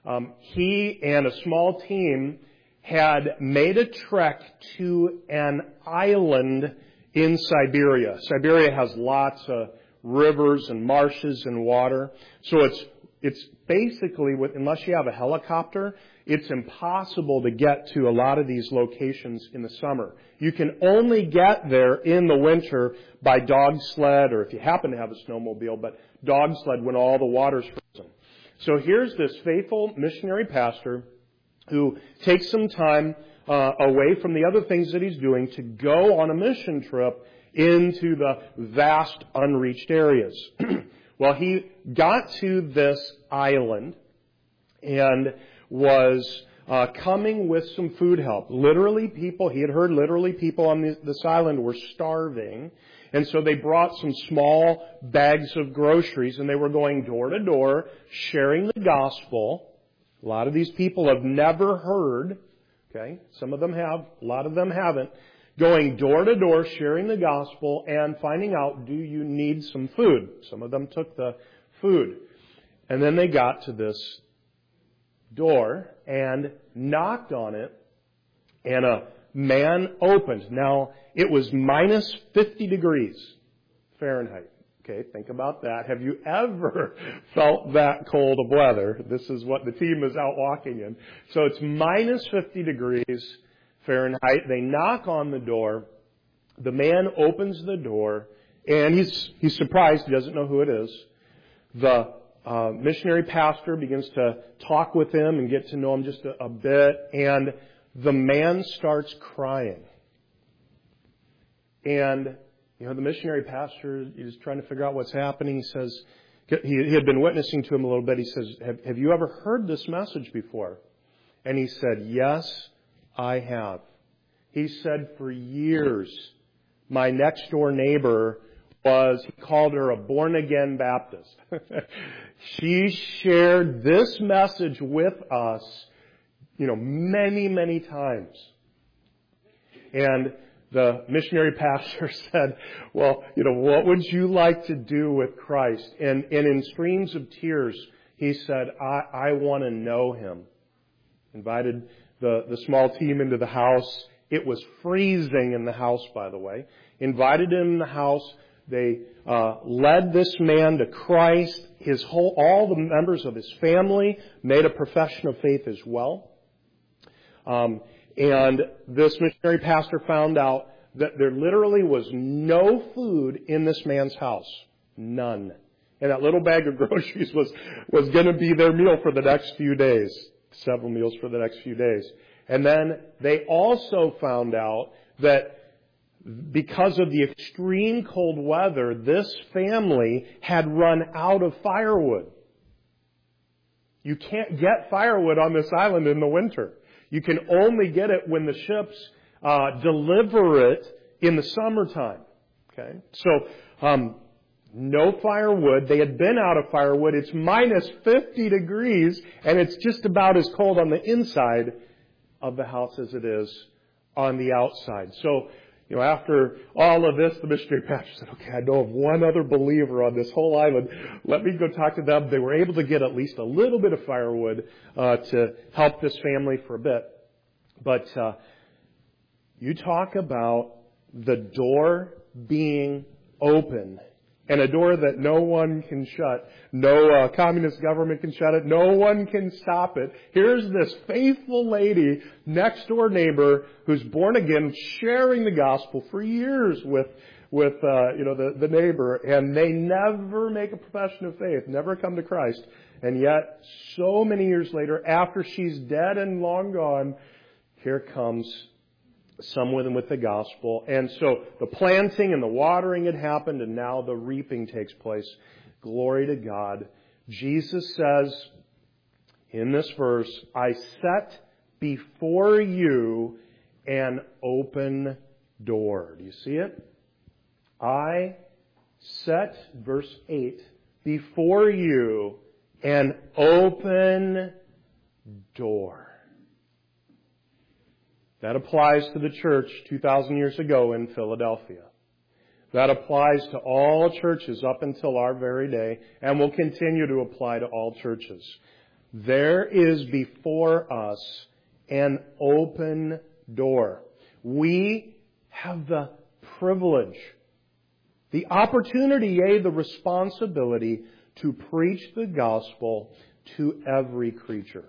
He and a small team had made a trek to an island in Siberia. Siberia has lots of rivers and marshes and water. So it's basically, unless you have a helicopter, it's impossible to get to a lot of these locations in the summer. You can only get there in the winter by dog sled, or if you happen to have a snowmobile, but dog sled when all the water's frozen. So here's this faithful missionary pastor who takes some time away from the other things that he's doing to go on a mission trip into the vast unreached areas. Well, he got to this island and was coming with some food help. He had heard literally people on this island were starving. And so they brought some small bags of groceries and they were going door to door, sharing the gospel. A lot of these people have never heard. Okay, some of them have, a lot of them haven't. Going door to door, sharing the gospel and finding out, do you need some food? Some of them took the food. And then they got to this door and knocked on it, and a man opened. Now, it was minus 50 degrees Fahrenheit. Okay, think about that. Have you ever felt that cold of weather? This is what the team is out walking in. So it's minus 50 degrees Fahrenheit. They knock on the door. The man opens the door, and he's surprised. He doesn't know who it is. The missionary pastor begins to talk with him and get to know him just a bit, and the man starts crying. And the missionary pastor is trying to figure out what's happening. He says, he had been witnessing to him a little bit. He says, have you ever heard this message before? And he said, yes, I have. He said, for years, my next door neighbor he called her a born-again Baptist. She shared this message with us, many, many times. And the missionary pastor said, well, what would you like to do with Christ? And in streams of tears, he said, I want to know Him. Invited the small team into the house. It was freezing in the house, by the way. Invited him in the house. They led this man to Christ. All the members of his family made a profession of faith as well. And this missionary pastor found out that there literally was no food in this man's house. None. And that little bag of groceries was going to be their meal for the next few days. Several meals for the next few days. And then they also found out that because of the extreme cold weather, this family had run out of firewood. You can't get firewood on this island in the winter. You can only get it when the ships deliver it in the summertime. Okay, so no firewood. They had been out of firewood. It's minus 50 degrees, and it's just about as cold on the inside of the house as it is on the outside. So after all of this, the missionary pastor said, okay, I know of one other believer on this whole island. Let me go talk to them. They were able to get at least a little bit of firewood to help this family for a bit. But you talk about the door being open, and a door that no one can shut. No communist government can shut it. No one can stop it. Here's this faithful lady, next door neighbor, who's born again, sharing the gospel for years with the neighbor, and they never make a profession of faith, never come to Christ. And yet, so many years later, after she's dead and long gone, here comes someone with the gospel. And so the planting and the watering had happened, and now the reaping takes place. Glory to God. Jesus says in this verse, I set before you an open door. Do you see it? I set, verse 8, before you an open door. That applies to the church 2,000 years ago in Philadelphia. That applies to all churches up until our very day, and will continue to apply to all churches. There is before us an open door. We have the privilege, the opportunity, yea, the responsibility to preach the gospel to every creature.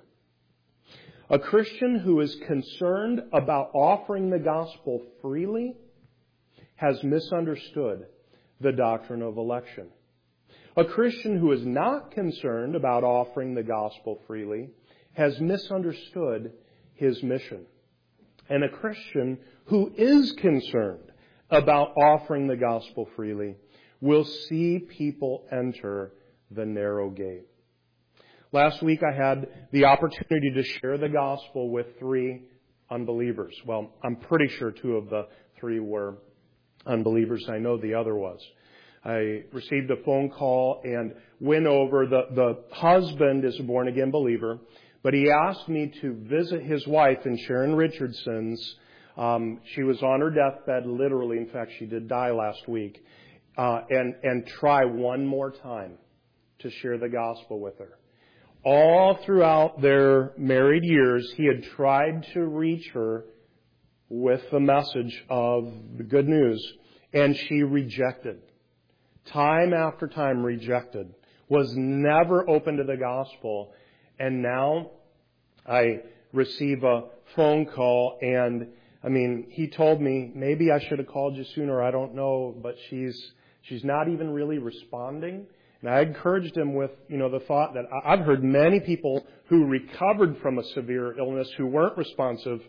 A Christian who is concerned about offering the gospel freely has misunderstood the doctrine of election. A Christian who is not concerned about offering the gospel freely has misunderstood his mission. And a Christian who is concerned about offering the gospel freely will see people enter the narrow gate. Last week I had the opportunity to share the gospel with 3 unbelievers. Well, I'm pretty sure 2 of the 3 were unbelievers. I know the other was. I received a phone call and went over. The husband is a born-again believer, but he asked me to visit his wife in Sharon Richardson's. She was on her deathbed, literally. In fact, she did die last week. And try one more time to share the gospel with her. All throughout their married years, he had tried to reach her with the message of the good news, and she rejected. Time after time rejected. Was never open to the gospel. And now I receive a phone call, and he told me, maybe I should have called you sooner, I don't know, but she's not even really responding. And I encouraged him with, the thought that I've heard many people who recovered from a severe illness who weren't responsive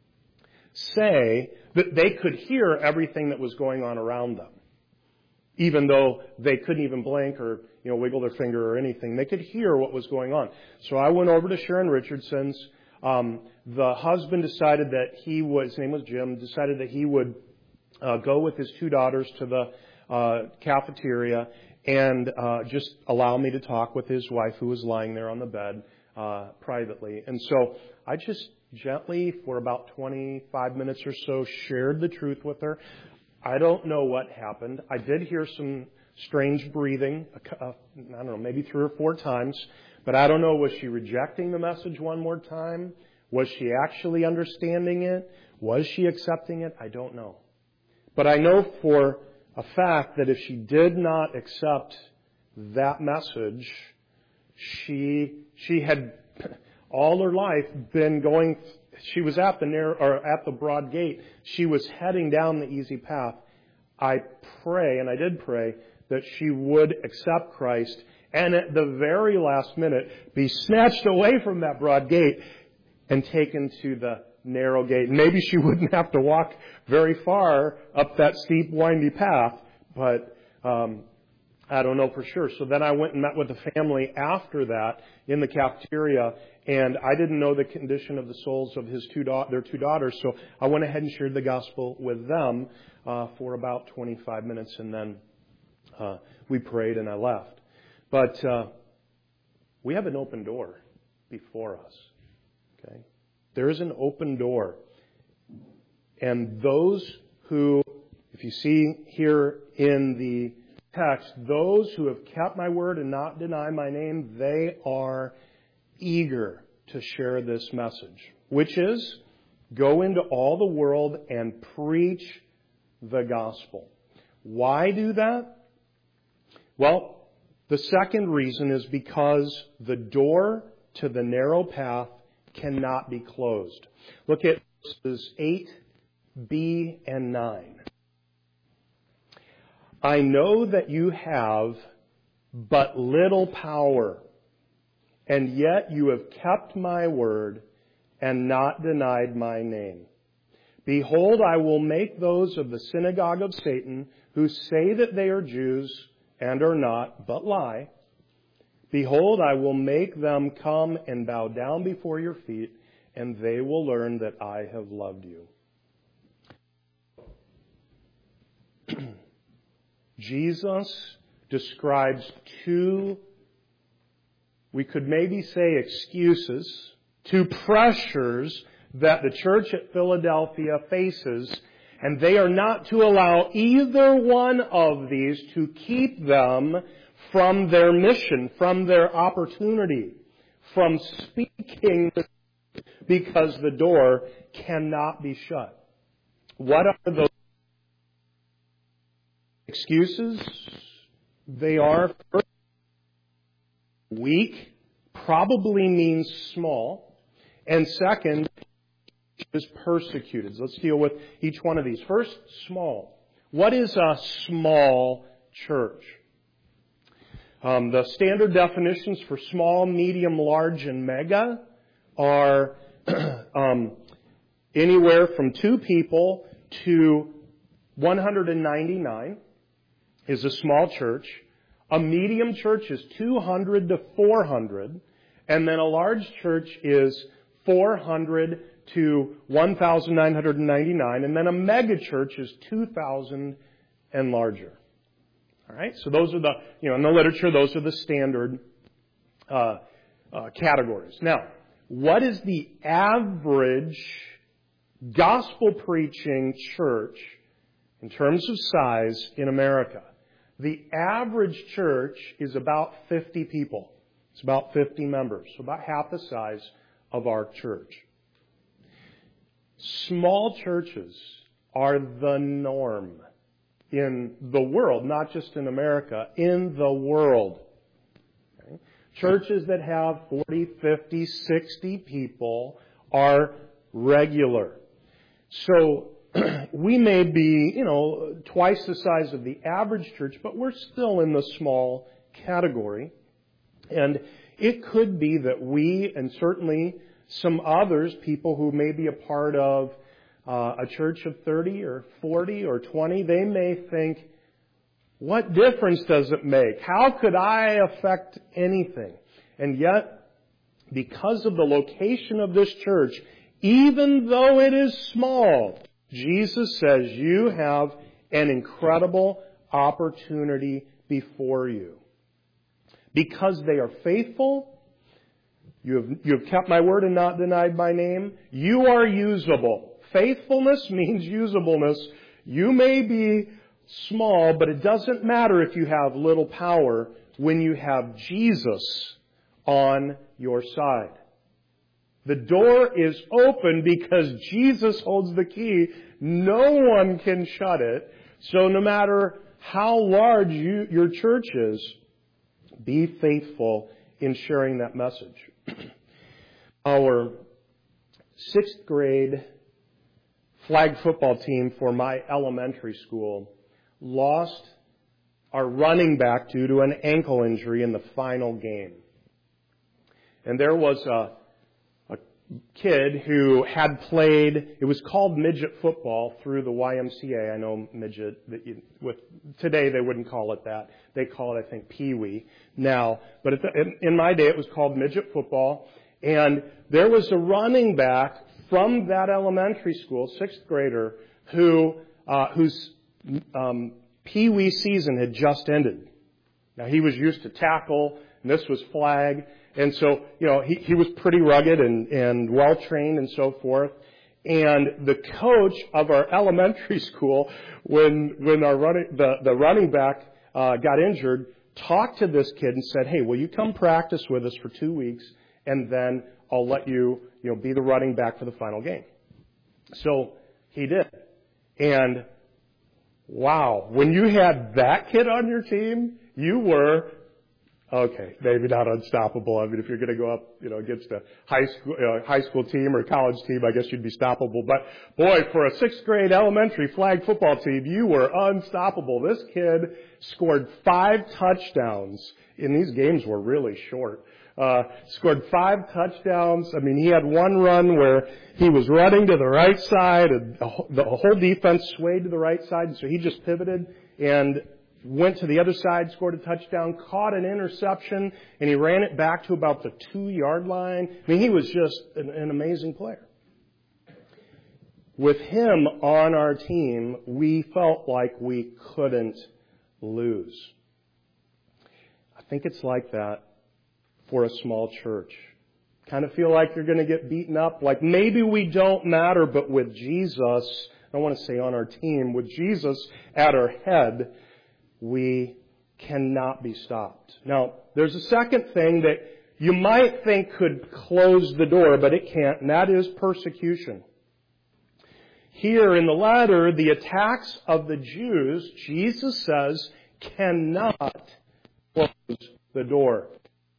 say that they could hear everything that was going on around them. Even though they couldn't even blink or, wiggle their finger or anything. They could hear what was going on. So I went over to Sharon Richardson's. The husband decided that his name was Jim, decided that he would go with his 2 daughters to the cafeteria and just allow me to talk with his wife, who was lying there on the bed privately. And so I just gently, for about 25 minutes or so, shared the truth with her. I don't know what happened. I did hear some strange breathing, maybe 3 or 4 times. But I don't know, was she rejecting the message one more time? Was she actually understanding it? Was she accepting it? I don't know. But I know for a fact that if she did not accept that message, she had all her life been going. She was at the broad gate. She was heading down the easy path. I pray, and I did pray, that she would accept Christ and at the very last minute be snatched away from that broad gate and taken to the narrow gate. Maybe she wouldn't have to walk very far up that steep, windy path, but I don't know for sure. So then I went and met with the family after that in the cafeteria, and I didn't know the condition of the souls of their 2 daughters, so I went ahead and shared the gospel with them for about 25 minutes, and then we prayed and I left. But we have an open door before us. Okay? There is an open door. And those who If you see here in the text, those who have kept my word and not denied my name, they are eager to share this message, which is go into all the world and preach the gospel. Why do that? Well, the second reason is because the door to the narrow path cannot be closed. Look at verses 8b and 9. I know that you have but little power, and yet you have kept my word and not denied my name. Behold, I will make those of the synagogue of Satan who say that they are Jews and are not, but lie. Behold, I will make them come and bow down before your feet, and they will learn that I have loved you. Jesus describes two, we could maybe say excuses, two pressures that the church at Philadelphia faces, and they are not to allow either one of these to keep them from their mission, from their opportunity, from speaking, because the door cannot be shut. What are those excuses? They are, first, weak, probably means small, and second, is persecuted. Let's deal with each one of these. First, small. What is a small church? The standard definitions for small, medium, large, and mega are anywhere from 2 people to 199 is a small church. A medium church is 200 to 400. And then a large church is 400 to 1,999. And then a mega church is 2,000 and larger. All right? So those are the, in the literature, those are the standard categories. Now, what is the average gospel preaching church in terms of size in America? The average church is about 50 people. It's about 50 members, so about half the size of our church. Small churches are the norm in the world, not just in America, in the world. Okay? Churches that have 40, 50, 60 people are regular. So we may be, twice the size of the average church, but we're still in the small category. And it could be that we, and certainly some others, people who may be a part of a church of 30 or 40 or 20, they may think, what difference does it make? How could I affect anything? And yet, because of the location of this church, even though it is small, Jesus says you have an incredible opportunity before you. Because they are faithful, you have kept my word and not denied my name, you are usable. Faithfulness means usableness. You may be small, but it doesn't matter if you have little power when you have Jesus on your side. The door is open because Jesus holds the key. No one can shut it. So no matter how large your church is, be faithful in sharing that message. Our 6th grade flag football team for my elementary school lost our running back due to an ankle injury in the final game. And there was a kid who had played, it was called midget football through the YMCA. I know midget, today they wouldn't call it that. They call it, I think, Pee-wee now. But in my day it was called midget football. And there was a running back from that elementary school, 6th grader, whose Pee-wee season had just ended. Now he was used to tackle, and this was flag. And so, he was pretty rugged and well-trained and so forth. And the coach of our elementary school, when the running back got injured, talked to this kid and said, "Hey, will you come practice with us for 2 weeks, and then I'll let you, be the running back for the final game." So he did. And wow, when you had that kid on your team, you were, okay, maybe not unstoppable. I mean, if you're going to go up, against a high school team or college team, I guess you'd be stoppable. But boy, for a 6th grade elementary flag football team, you were unstoppable. This kid scored 5 touchdowns, and these games were really short. Scored 5 touchdowns. I mean, he had one run where he was running to the right side, and the whole defense swayed to the right side, and so he just pivoted and went to the other side, scored a touchdown, caught an interception, and he ran it back to about the 2-yard line. I mean, he was just an amazing player. With him on our team, we felt like we couldn't lose. I think it's like that for a small church. Kind of feel like you're going to get beaten up, like maybe we don't matter, but with Jesus, I don't want to say on our team, with Jesus at our head, we cannot be stopped. Now, there's a second thing that you might think could close the door, but it can't, and that is persecution. Here in the letter, the attacks of the Jews, Jesus says, cannot close the door.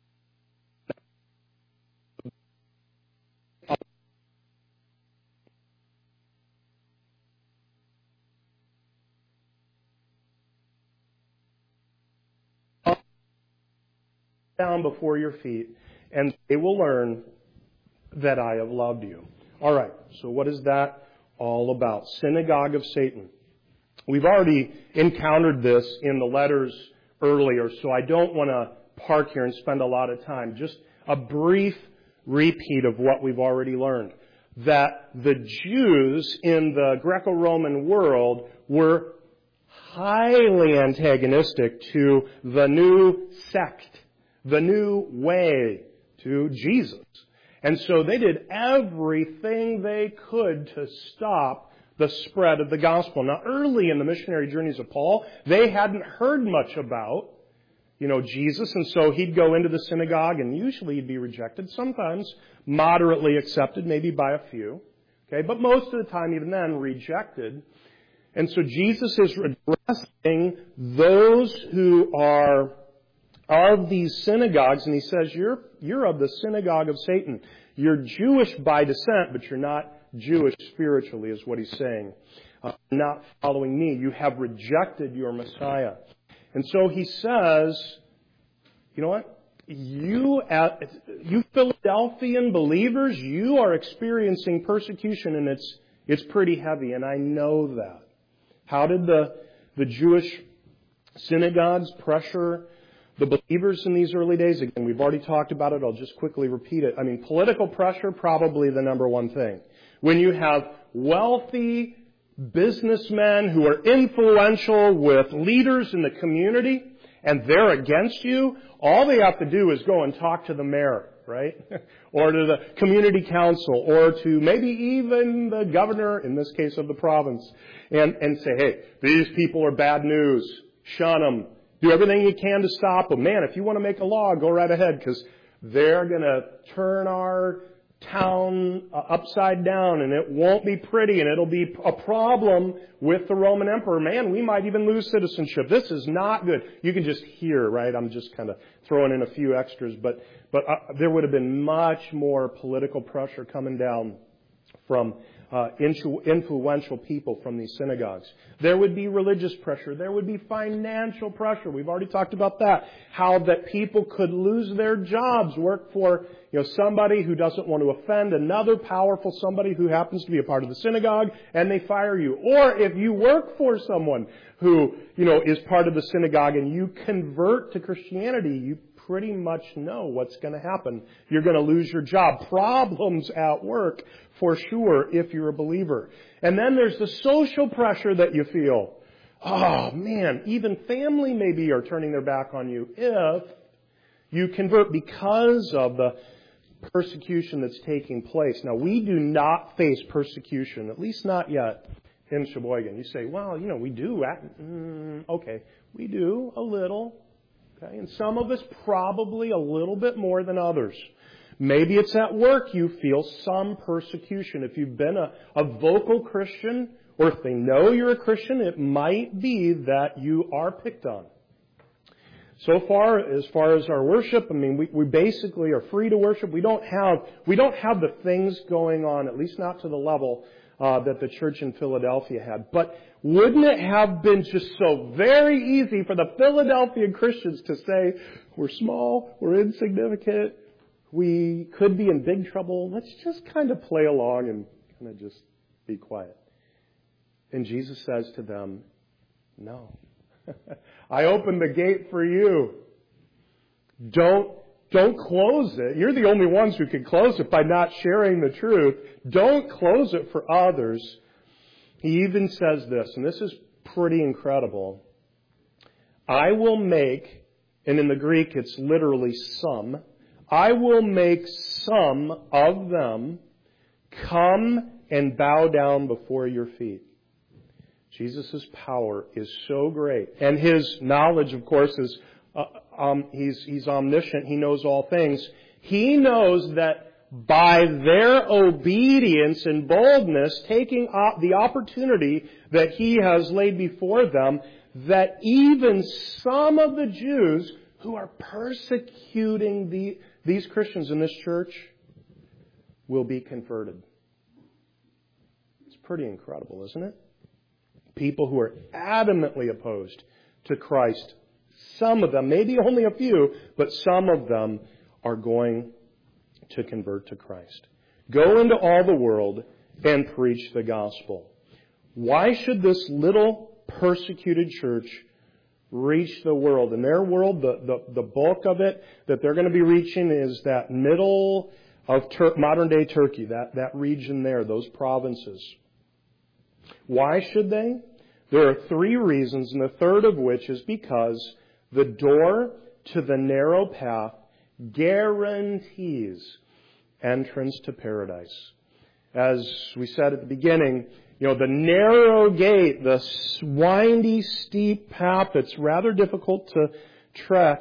Down before your feet, and they will learn that I have loved you. All right, so what is that all about? Synagogue of Satan. We've already encountered this in the letters earlier, so I don't want to park here and spend a lot of time. Just a brief repeat of what we've already learned. That the Jews in the Greco-Roman world were highly antagonistic to the new sect, the new way, to Jesus. And so they did everything they could to stop the spread of the gospel. Now, early in the missionary journeys of Paul, they hadn't heard much about, Jesus, and so he'd go into the synagogue, and usually he'd be rejected, sometimes moderately accepted, maybe by a few. Okay, but most of the time, even then, rejected. And so Jesus is addressing those who are of these synagogues, and he says, you're of the synagogue of Satan. You're Jewish by descent, but you're not Jewish spiritually, is what he's saying. Not following me. You have rejected your Messiah. And so he says, you know what? You Philadelphian believers, you are experiencing persecution, and it's pretty heavy, and I know that. How did the Jewish synagogues pressure the believers in these early days? Again, we've already talked about it. I'll just quickly repeat it. I mean, political pressure, probably the number one thing. When you have wealthy businessmen who are influential with leaders in the community, and they're against you, all they have to do is go and talk to the mayor, right? Or to the community council, or to maybe even the governor, in this case of the province, and say, hey, these people are bad news. Shun them. Do everything you can to stop them. Man, if you want to make a law, go right ahead, because they're going to turn our town upside down, and it won't be pretty, and it'll be a problem with the Roman emperor. Man, we might even lose citizenship. This is not good. You can just hear, right? I'm just kind of throwing in a few extras, but there would have been much more political pressure coming down from influential people from these synagogues. There would be religious pressure. There would be financial pressure. We've already talked about that. How that people could lose their jobs, work for somebody who doesn't want to offend another powerful somebody who happens to be a part of the synagogue, and they fire you. Or if you work for someone who is part of the synagogue and you convert to Christianity, you pretty much know what's going to happen. You're going to lose your job. Problems at work, for sure, if you're a believer. And then there's the social pressure that you feel. Oh, man, even family maybe are turning their back on you if you convert, because of the persecution that's taking place. Now, we do not face persecution, at least not yet, in Sheboygan. You say, well, we do. Okay, we do a little. Okay, and some of us probably a little bit more than others. Maybe it's at work you feel some persecution. If you've been a vocal Christian, or if they know you're a Christian, it might be that you are picked on. So far as our worship, we basically are free to worship. We don't have the things going on, at least not to the level that the church in Philadelphia had. But wouldn't it have been just so very easy for the Philadelphia Christians to say, we're small, we're insignificant, we could be in big trouble, let's just kind of play along and kind of just be quiet. And Jesus says to them, no. I opened the gate for you. Don't close it. You're the only ones who can close it by not sharing the truth. Don't close it for others. He even says this, and this is pretty incredible. I will make, and in the Greek it's literally some, I will make some of them come and bow down before your feet. Jesus' power is so great. And His knowledge, of course, is He's omniscient. He knows all things. He knows that by their obedience and boldness, taking the opportunity that He has laid before them, that even some of the Jews who are persecuting these Christians in this church will be converted. It's pretty incredible, isn't it? People who are adamantly opposed to Christ. Some of them, maybe only a few, but some of them are going to convert to Christ. Go into all the world and preach the gospel. Why should this little persecuted church reach the world? In their world, the bulk of it that they're going to be reaching is that middle of modern-day Turkey, that region there, those provinces. Why should they? There are 3 reasons, and the third of which is because the door to the narrow path guarantees entrance to paradise. As we said at the beginning, the narrow gate, the windy, steep path that's rather difficult to trek,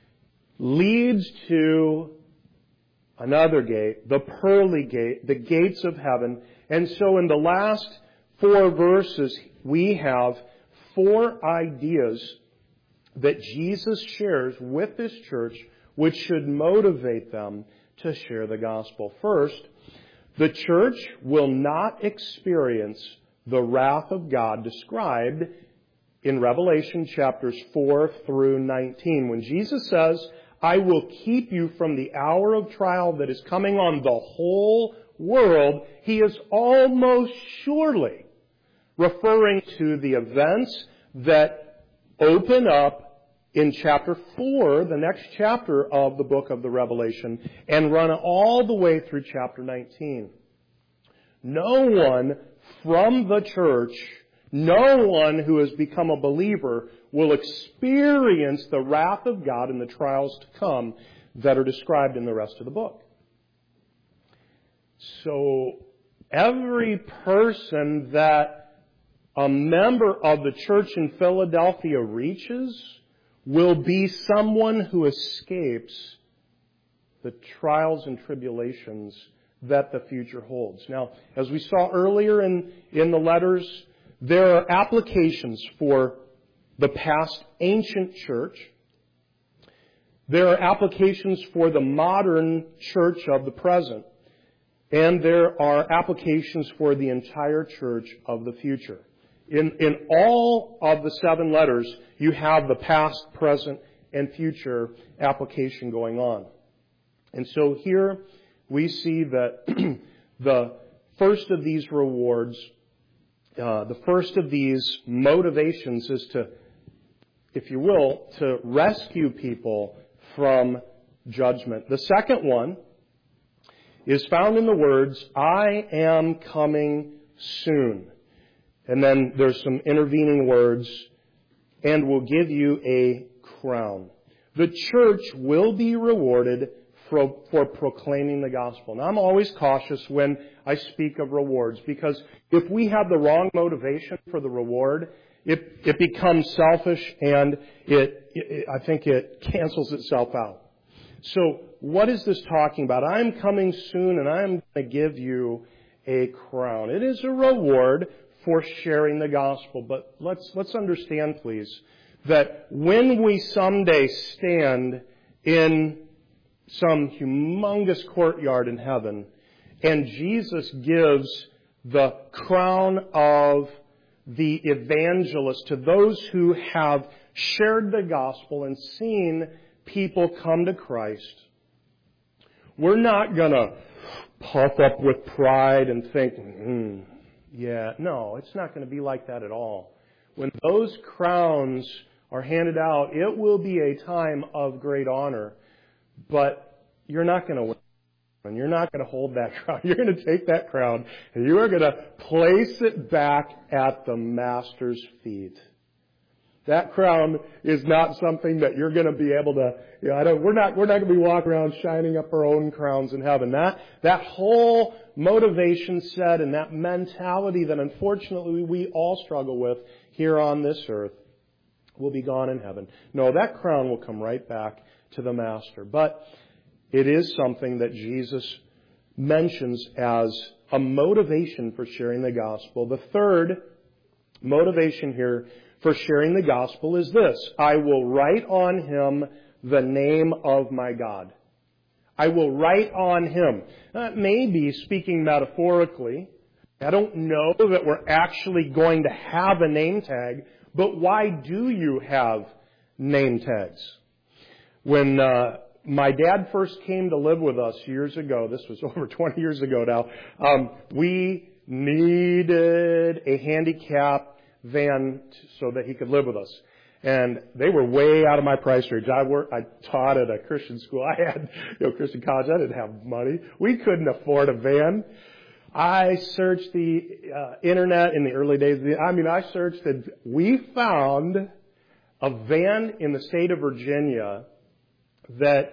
leads to another gate, the pearly gate, the gates of heaven. And so in the last 4 verses, we have 4 ideas that Jesus shares with this church which should motivate them to share the gospel. First, the church will not experience the wrath of God described in Revelation chapters 4 through 19. When Jesus says, I will keep you from the hour of trial that is coming on the whole world, He is almost surely referring to the events that open up in chapter 4, the next chapter of the book of the Revelation, and run all the way through chapter 19. No one from the church, no one who has become a believer will experience the wrath of God and the trials to come that are described in the rest of the book. So every person that a member of the church in Philadelphia reaches will be someone who escapes the trials and tribulations that the future holds. Now, as we saw earlier in the letters, there are applications for the past ancient church. There are applications for the modern church of the present. And there are applications for the entire church of the future. In all of the 7 letters, you have the past, present, and future application going on. And so here we see that the first of these rewards, the first of these motivations is to, if you will, to rescue people from judgment. The second one is found in the words, I am coming soon. And then there's some intervening words, and will give you a crown. The church will be rewarded for proclaiming the gospel. Now, I'm always cautious when I speak of rewards, because if we have the wrong motivation for the reward, it becomes selfish, and I think it cancels itself out. So what is this talking about? I'm coming soon, and I'm going to give you a crown. It is a reward for sharing the gospel. But let's understand, please, that when we someday stand in some humongous courtyard in heaven, and Jesus gives the crown of the evangelist to those who have shared the gospel and seen people come to Christ, we're not going to puff up with pride and think, no, it's not going to be like that at all. When those crowns are handed out, it will be a time of great honor, but you're not going to win. And you're not going to hold that crown. You're going to take that crown and you are going to place it back at the Master's feet. That crown is not something that you're going to be able to, we're not going to be walking around shining up our own crowns in heaven. That whole motivation set and that mentality that unfortunately we all struggle with here on this earth will be gone in heaven. No, that crown will come right back to the Master. But it is something that Jesus mentions as a motivation for sharing the gospel. The third motivation here for sharing the gospel is this: I will write on him the name of my God. I will write on him. That may be speaking metaphorically. I don't know that we're actually going to have a name tag, but why do you have name tags? When my dad first came to live with us years ago, this was over 20 years ago now, we needed a handicap van so that he could live with us. And they were way out of my price range. I taught at a Christian school. I had, Christian college. I didn't have money. We couldn't afford a van. I searched the internet in the early days. I searched and we found a van in the state of Virginia that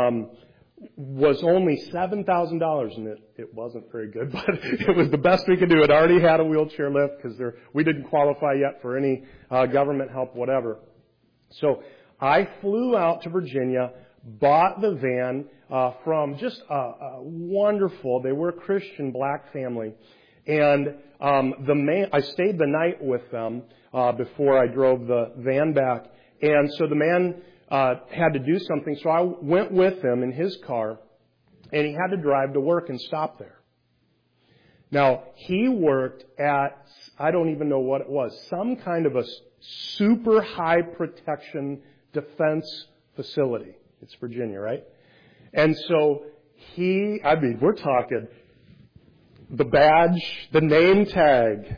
was only $7,000, and it wasn't very good, but it was the best we could do. It already had a wheelchair lift because we didn't qualify yet for any government help, whatever. So I flew out to Virginia, bought the van from just a wonderful, they were a Christian black family, and I stayed the night with them before I drove the van back, and so the man had to do something, so I went with him in his car, and he had to drive to work and stop there. Now, he worked at, I don't even know what it was, some kind of a super high protection defense facility. It's Virginia, right? And so we're talking the badge, the name tag,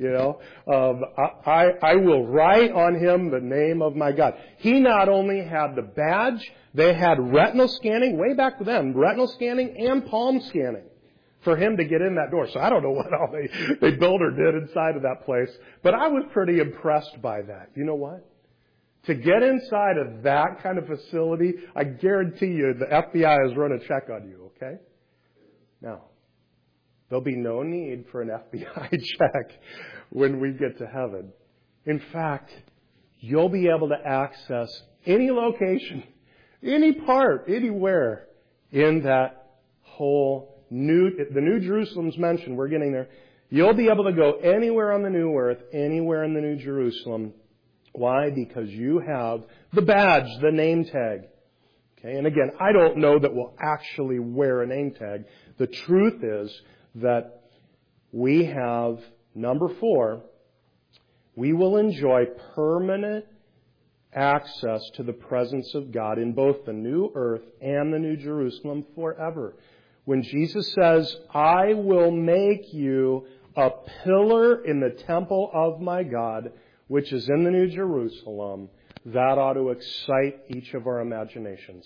I will write on him the name of my God. He not only had the badge, they had retinal scanning, way back then, retinal scanning and palm scanning for him to get in that door. So I don't know what all they built or did inside of that place, but I was pretty impressed by that. You know what? To get inside of that kind of facility, I guarantee you the FBI has run a check on you, okay? Now, there'll be no need for an FBI check when we get to heaven. In fact, you'll be able to access any location, any part, anywhere in that whole the New Jerusalem's mentioned. We're getting there. You'll be able to go anywhere on the new earth, anywhere in the New Jerusalem. Why? Because you have the badge, the name tag. Okay, and again, I don't know that we'll actually wear a name tag. The truth is that we have, number 4, we will enjoy permanent access to the presence of God in both the new earth and the New Jerusalem forever. When Jesus says, I will make you a pillar in the temple of my God, which is in the New Jerusalem, that ought to excite each of our imaginations.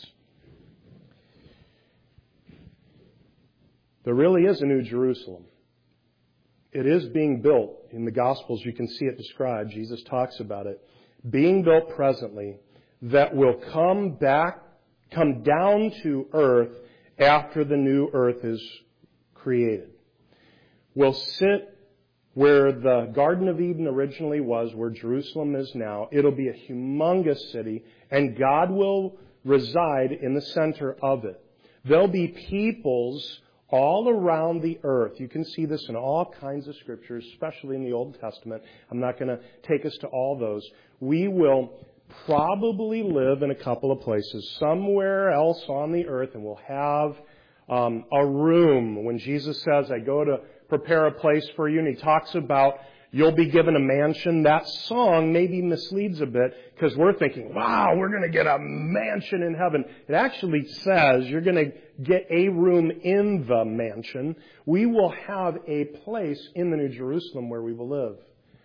There really is a New Jerusalem. It is being built. In the Gospels, you can see it described. Jesus talks about it. Being built presently, that will come back come down to earth after the new earth is created. Will sit where the Garden of Eden originally was, where Jerusalem is now. It'll be a humongous city, and God will reside in the center of it. There'll be peoples all around the earth. You can see this in all kinds of scriptures, especially in the Old Testament. I'm not going to take us to all those. We will probably live in a couple of places, somewhere else on the earth, and we'll have a room. When Jesus says, I go to prepare a place for you, and he talks about you'll be given a mansion, that song maybe misleads a bit because we're thinking, wow, we're going to get a mansion in heaven. It actually says you're going to get a room in the mansion. We will have a place in the New Jerusalem where we will live.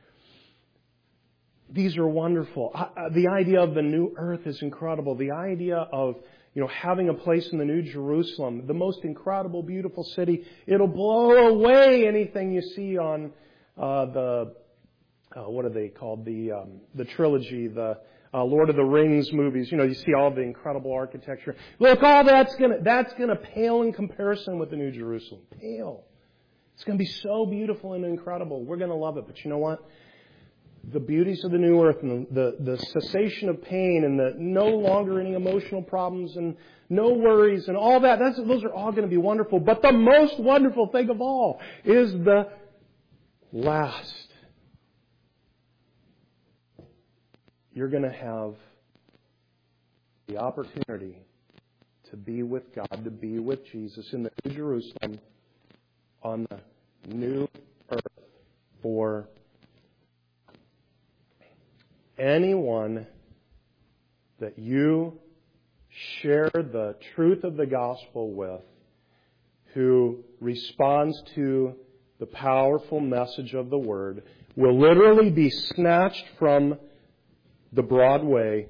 These are wonderful. The idea of the new earth is incredible. The idea of having a place in the New Jerusalem, the most incredible, beautiful city. It'll blow away anything you see on what are they called? The trilogy, the Lord of the Rings movies. You see all the incredible architecture. Look, all that's gonna pale in comparison with the New Jerusalem. Pale. It's gonna be so beautiful and incredible. We're gonna love it. But you know what? The beauties of the new earth and the cessation of pain and the no longer any emotional problems and no worries and all that, those are all going to be wonderful. But the most wonderful thing of all is the last. You're going to have the opportunity to be with God, to be with Jesus in the New Jerusalem on the new earth for anyone that you share the truth of the gospel with, who responds to the powerful message of the Word, will literally be snatched from the broad way,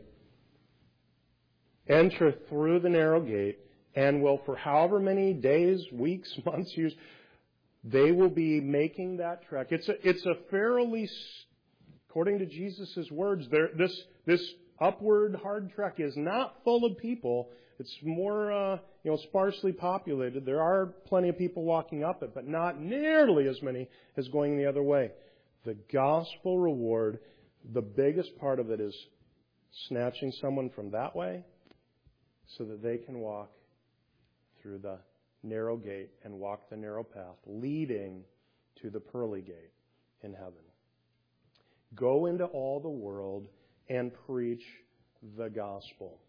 enter through the narrow gate, and will, for however many days, weeks, months, years, they will be making that trek. It's a fairly, according to Jesus' words, this upward hard trek is not full of people. It's more, sparsely populated. There are plenty of people walking up it, but not nearly as many as going the other way. The gospel reward, the biggest part of it is snatching someone from that way so that they can walk through the narrow gate and walk the narrow path leading to the pearly gate in heaven. Go into all the world and preach the gospel.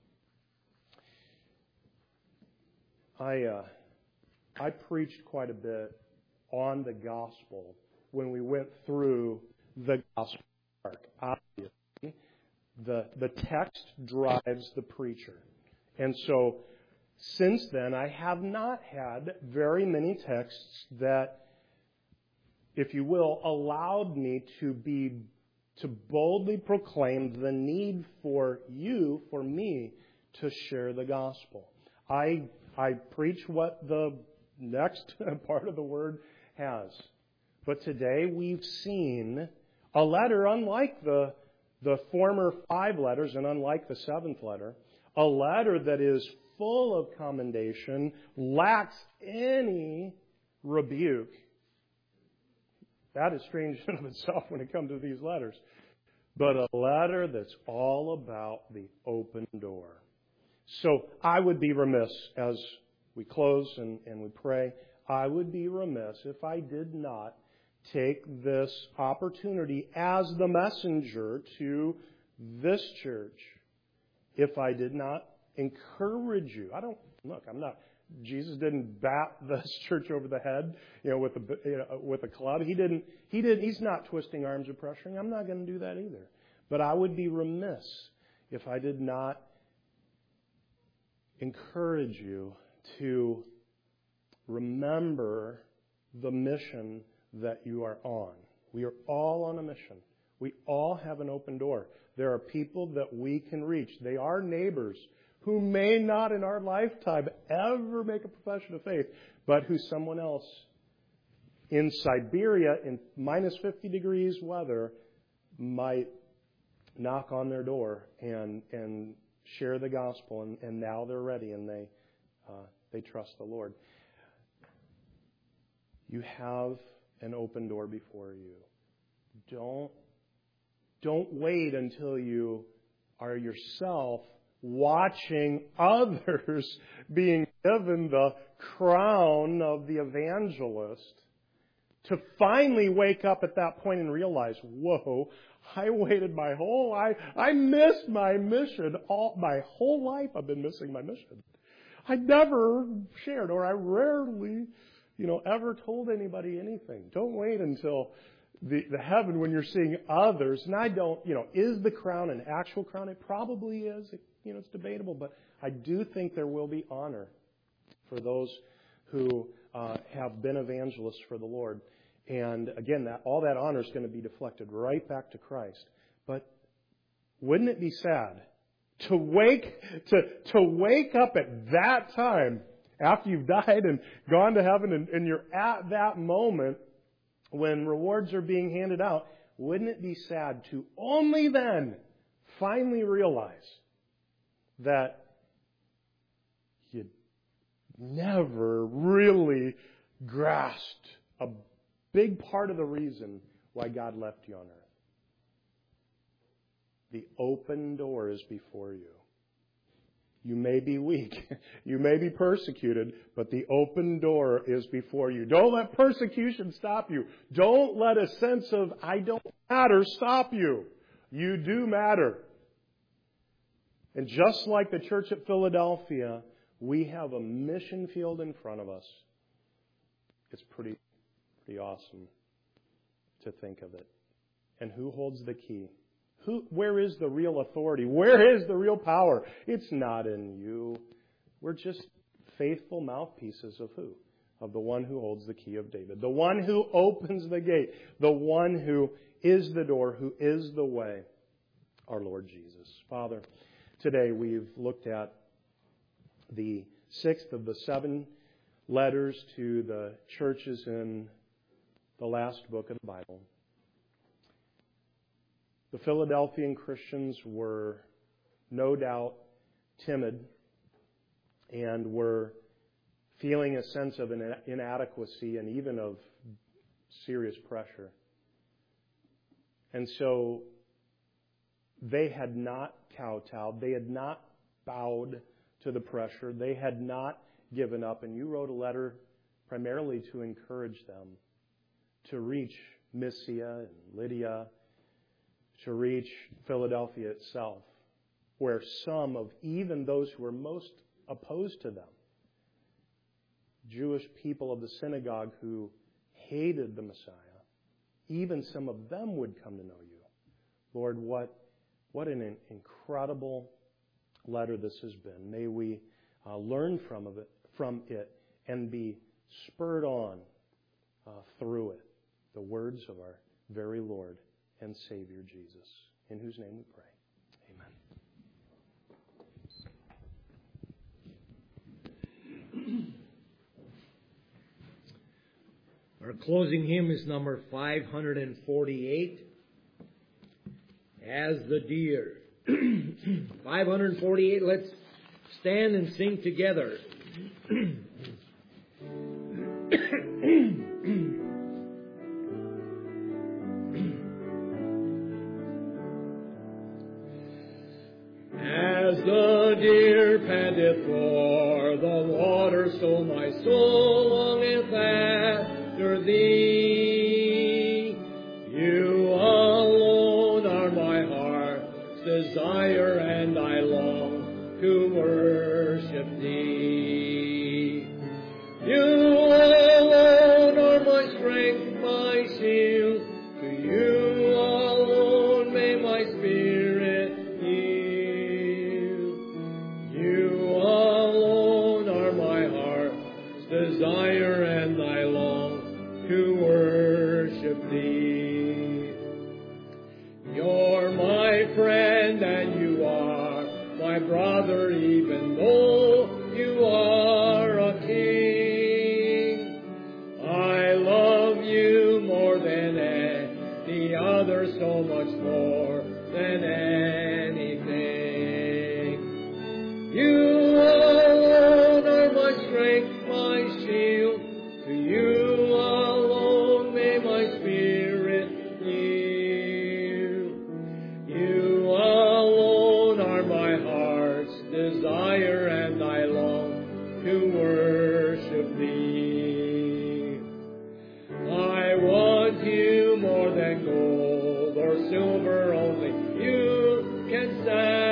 I preached quite a bit on the gospel when we went through the gospel arc. Obviously, the text drives the preacher. And so, since then, I have not had very many texts that, if you will, allowed me to boldly proclaim the need for you, for me, to share the gospel. I preach what the next part of the Word has. But today we've seen a letter unlike the former 5 letters and unlike the 7th letter, a letter that is full of commendation, lacks any rebuke. That is strange in and of itself when it comes to these letters. But a letter that's all about the open door. So I would be remiss, as we close and we pray, I would be remiss if I did not take this opportunity as the messenger to this church, if I did not encourage you. Jesus didn't bat this church over the head, with a club. He's not twisting arms or pressuring. I'm not going to do that either. But I would be remiss if I did not encourage you to remember the mission that you are on. We are all on a mission. We all have an open door. There are people that we can reach. They are neighbors who may not in our lifetime ever make a profession of faith, but who someone else in Siberia in minus 50 degrees weather might knock on their door and share the gospel, and now they're ready and they trust the Lord. You have an open door before you. Don't wait until you are yourself watching others being given the crown of the evangelist to finally wake up at that point and realize, whoa, I waited my whole life. I missed my mission. My whole life I've been missing my mission. I never shared, or I rarely, ever told anybody anything. Don't wait until the heaven when you're seeing others. And I don't, is the crown an actual crown? It probably is. It's debatable, but I do think there will be honor for those who have been evangelists for the Lord. And again, all that honor is going to be deflected right back to Christ. But wouldn't it be sad to wake up at that time after you've died and gone to heaven and you're at that moment when rewards are being handed out? Wouldn't it be sad to only then finally realize that you never really grasped a big part of the reason why God left you on earth? The open door is before you. You may be weak. You may be persecuted, but the open door is before you. Don't let persecution stop you. Don't let a sense of I don't matter stop you. You do matter. And just like the church at Philadelphia, we have a mission field in front of us. It's pretty awesome to think of it. And who holds the key? Where is the real authority? Where is the real power? It's not in you. We're just faithful mouthpieces of who? Of the one who holds the key of David. The one who opens the gate. The one who is the door, who is the way. Our Lord Jesus. Father, today we've looked at the 6th of the 7 letters to the churches in the last book of the Bible. The Philadelphian Christians were no doubt timid and were feeling a sense of inadequacy and even of serious pressure. And so they had not kowtowed. They had not bowed to the pressure. They had not given up. And you wrote a letter primarily to encourage them to reach Mysia and Lydia, to reach Philadelphia itself, where some of even those who were most opposed to them, Jewish people of the synagogue who hated the Messiah, even some of them would come to know you. Lord, what an incredible letter this has been. May we learn from it and be spurred on through it. The words of our very Lord and Savior Jesus, in whose name we pray. Amen. Our closing hymn is number 548. As the deer. 548, let's stand and sing together. As the deer panteth for the water, so my soul longeth after thee. You alone are my heart's desire, and I long to worship thee. You alone are my strength, my shield. To you alone may my spirit yield. You alone are my heart's desire, and I long to worship thee. You're my friend and you are my brother, even though you are a king. I love you more than any other, so much more than anything. desire and I long to worship thee. I want you more than gold or silver, only you can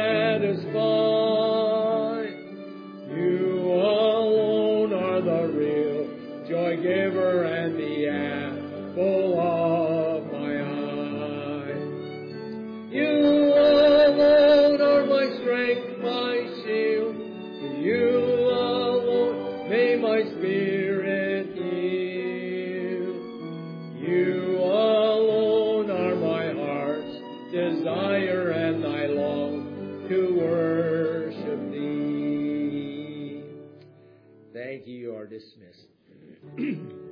satisfy. You alone are the real joy giver and the apple of my eye. You alone are my strength, my shield. To you alone may my spirit yield. You alone are my heart's desire, and I long to worship thee. Thank you. You are dismissed.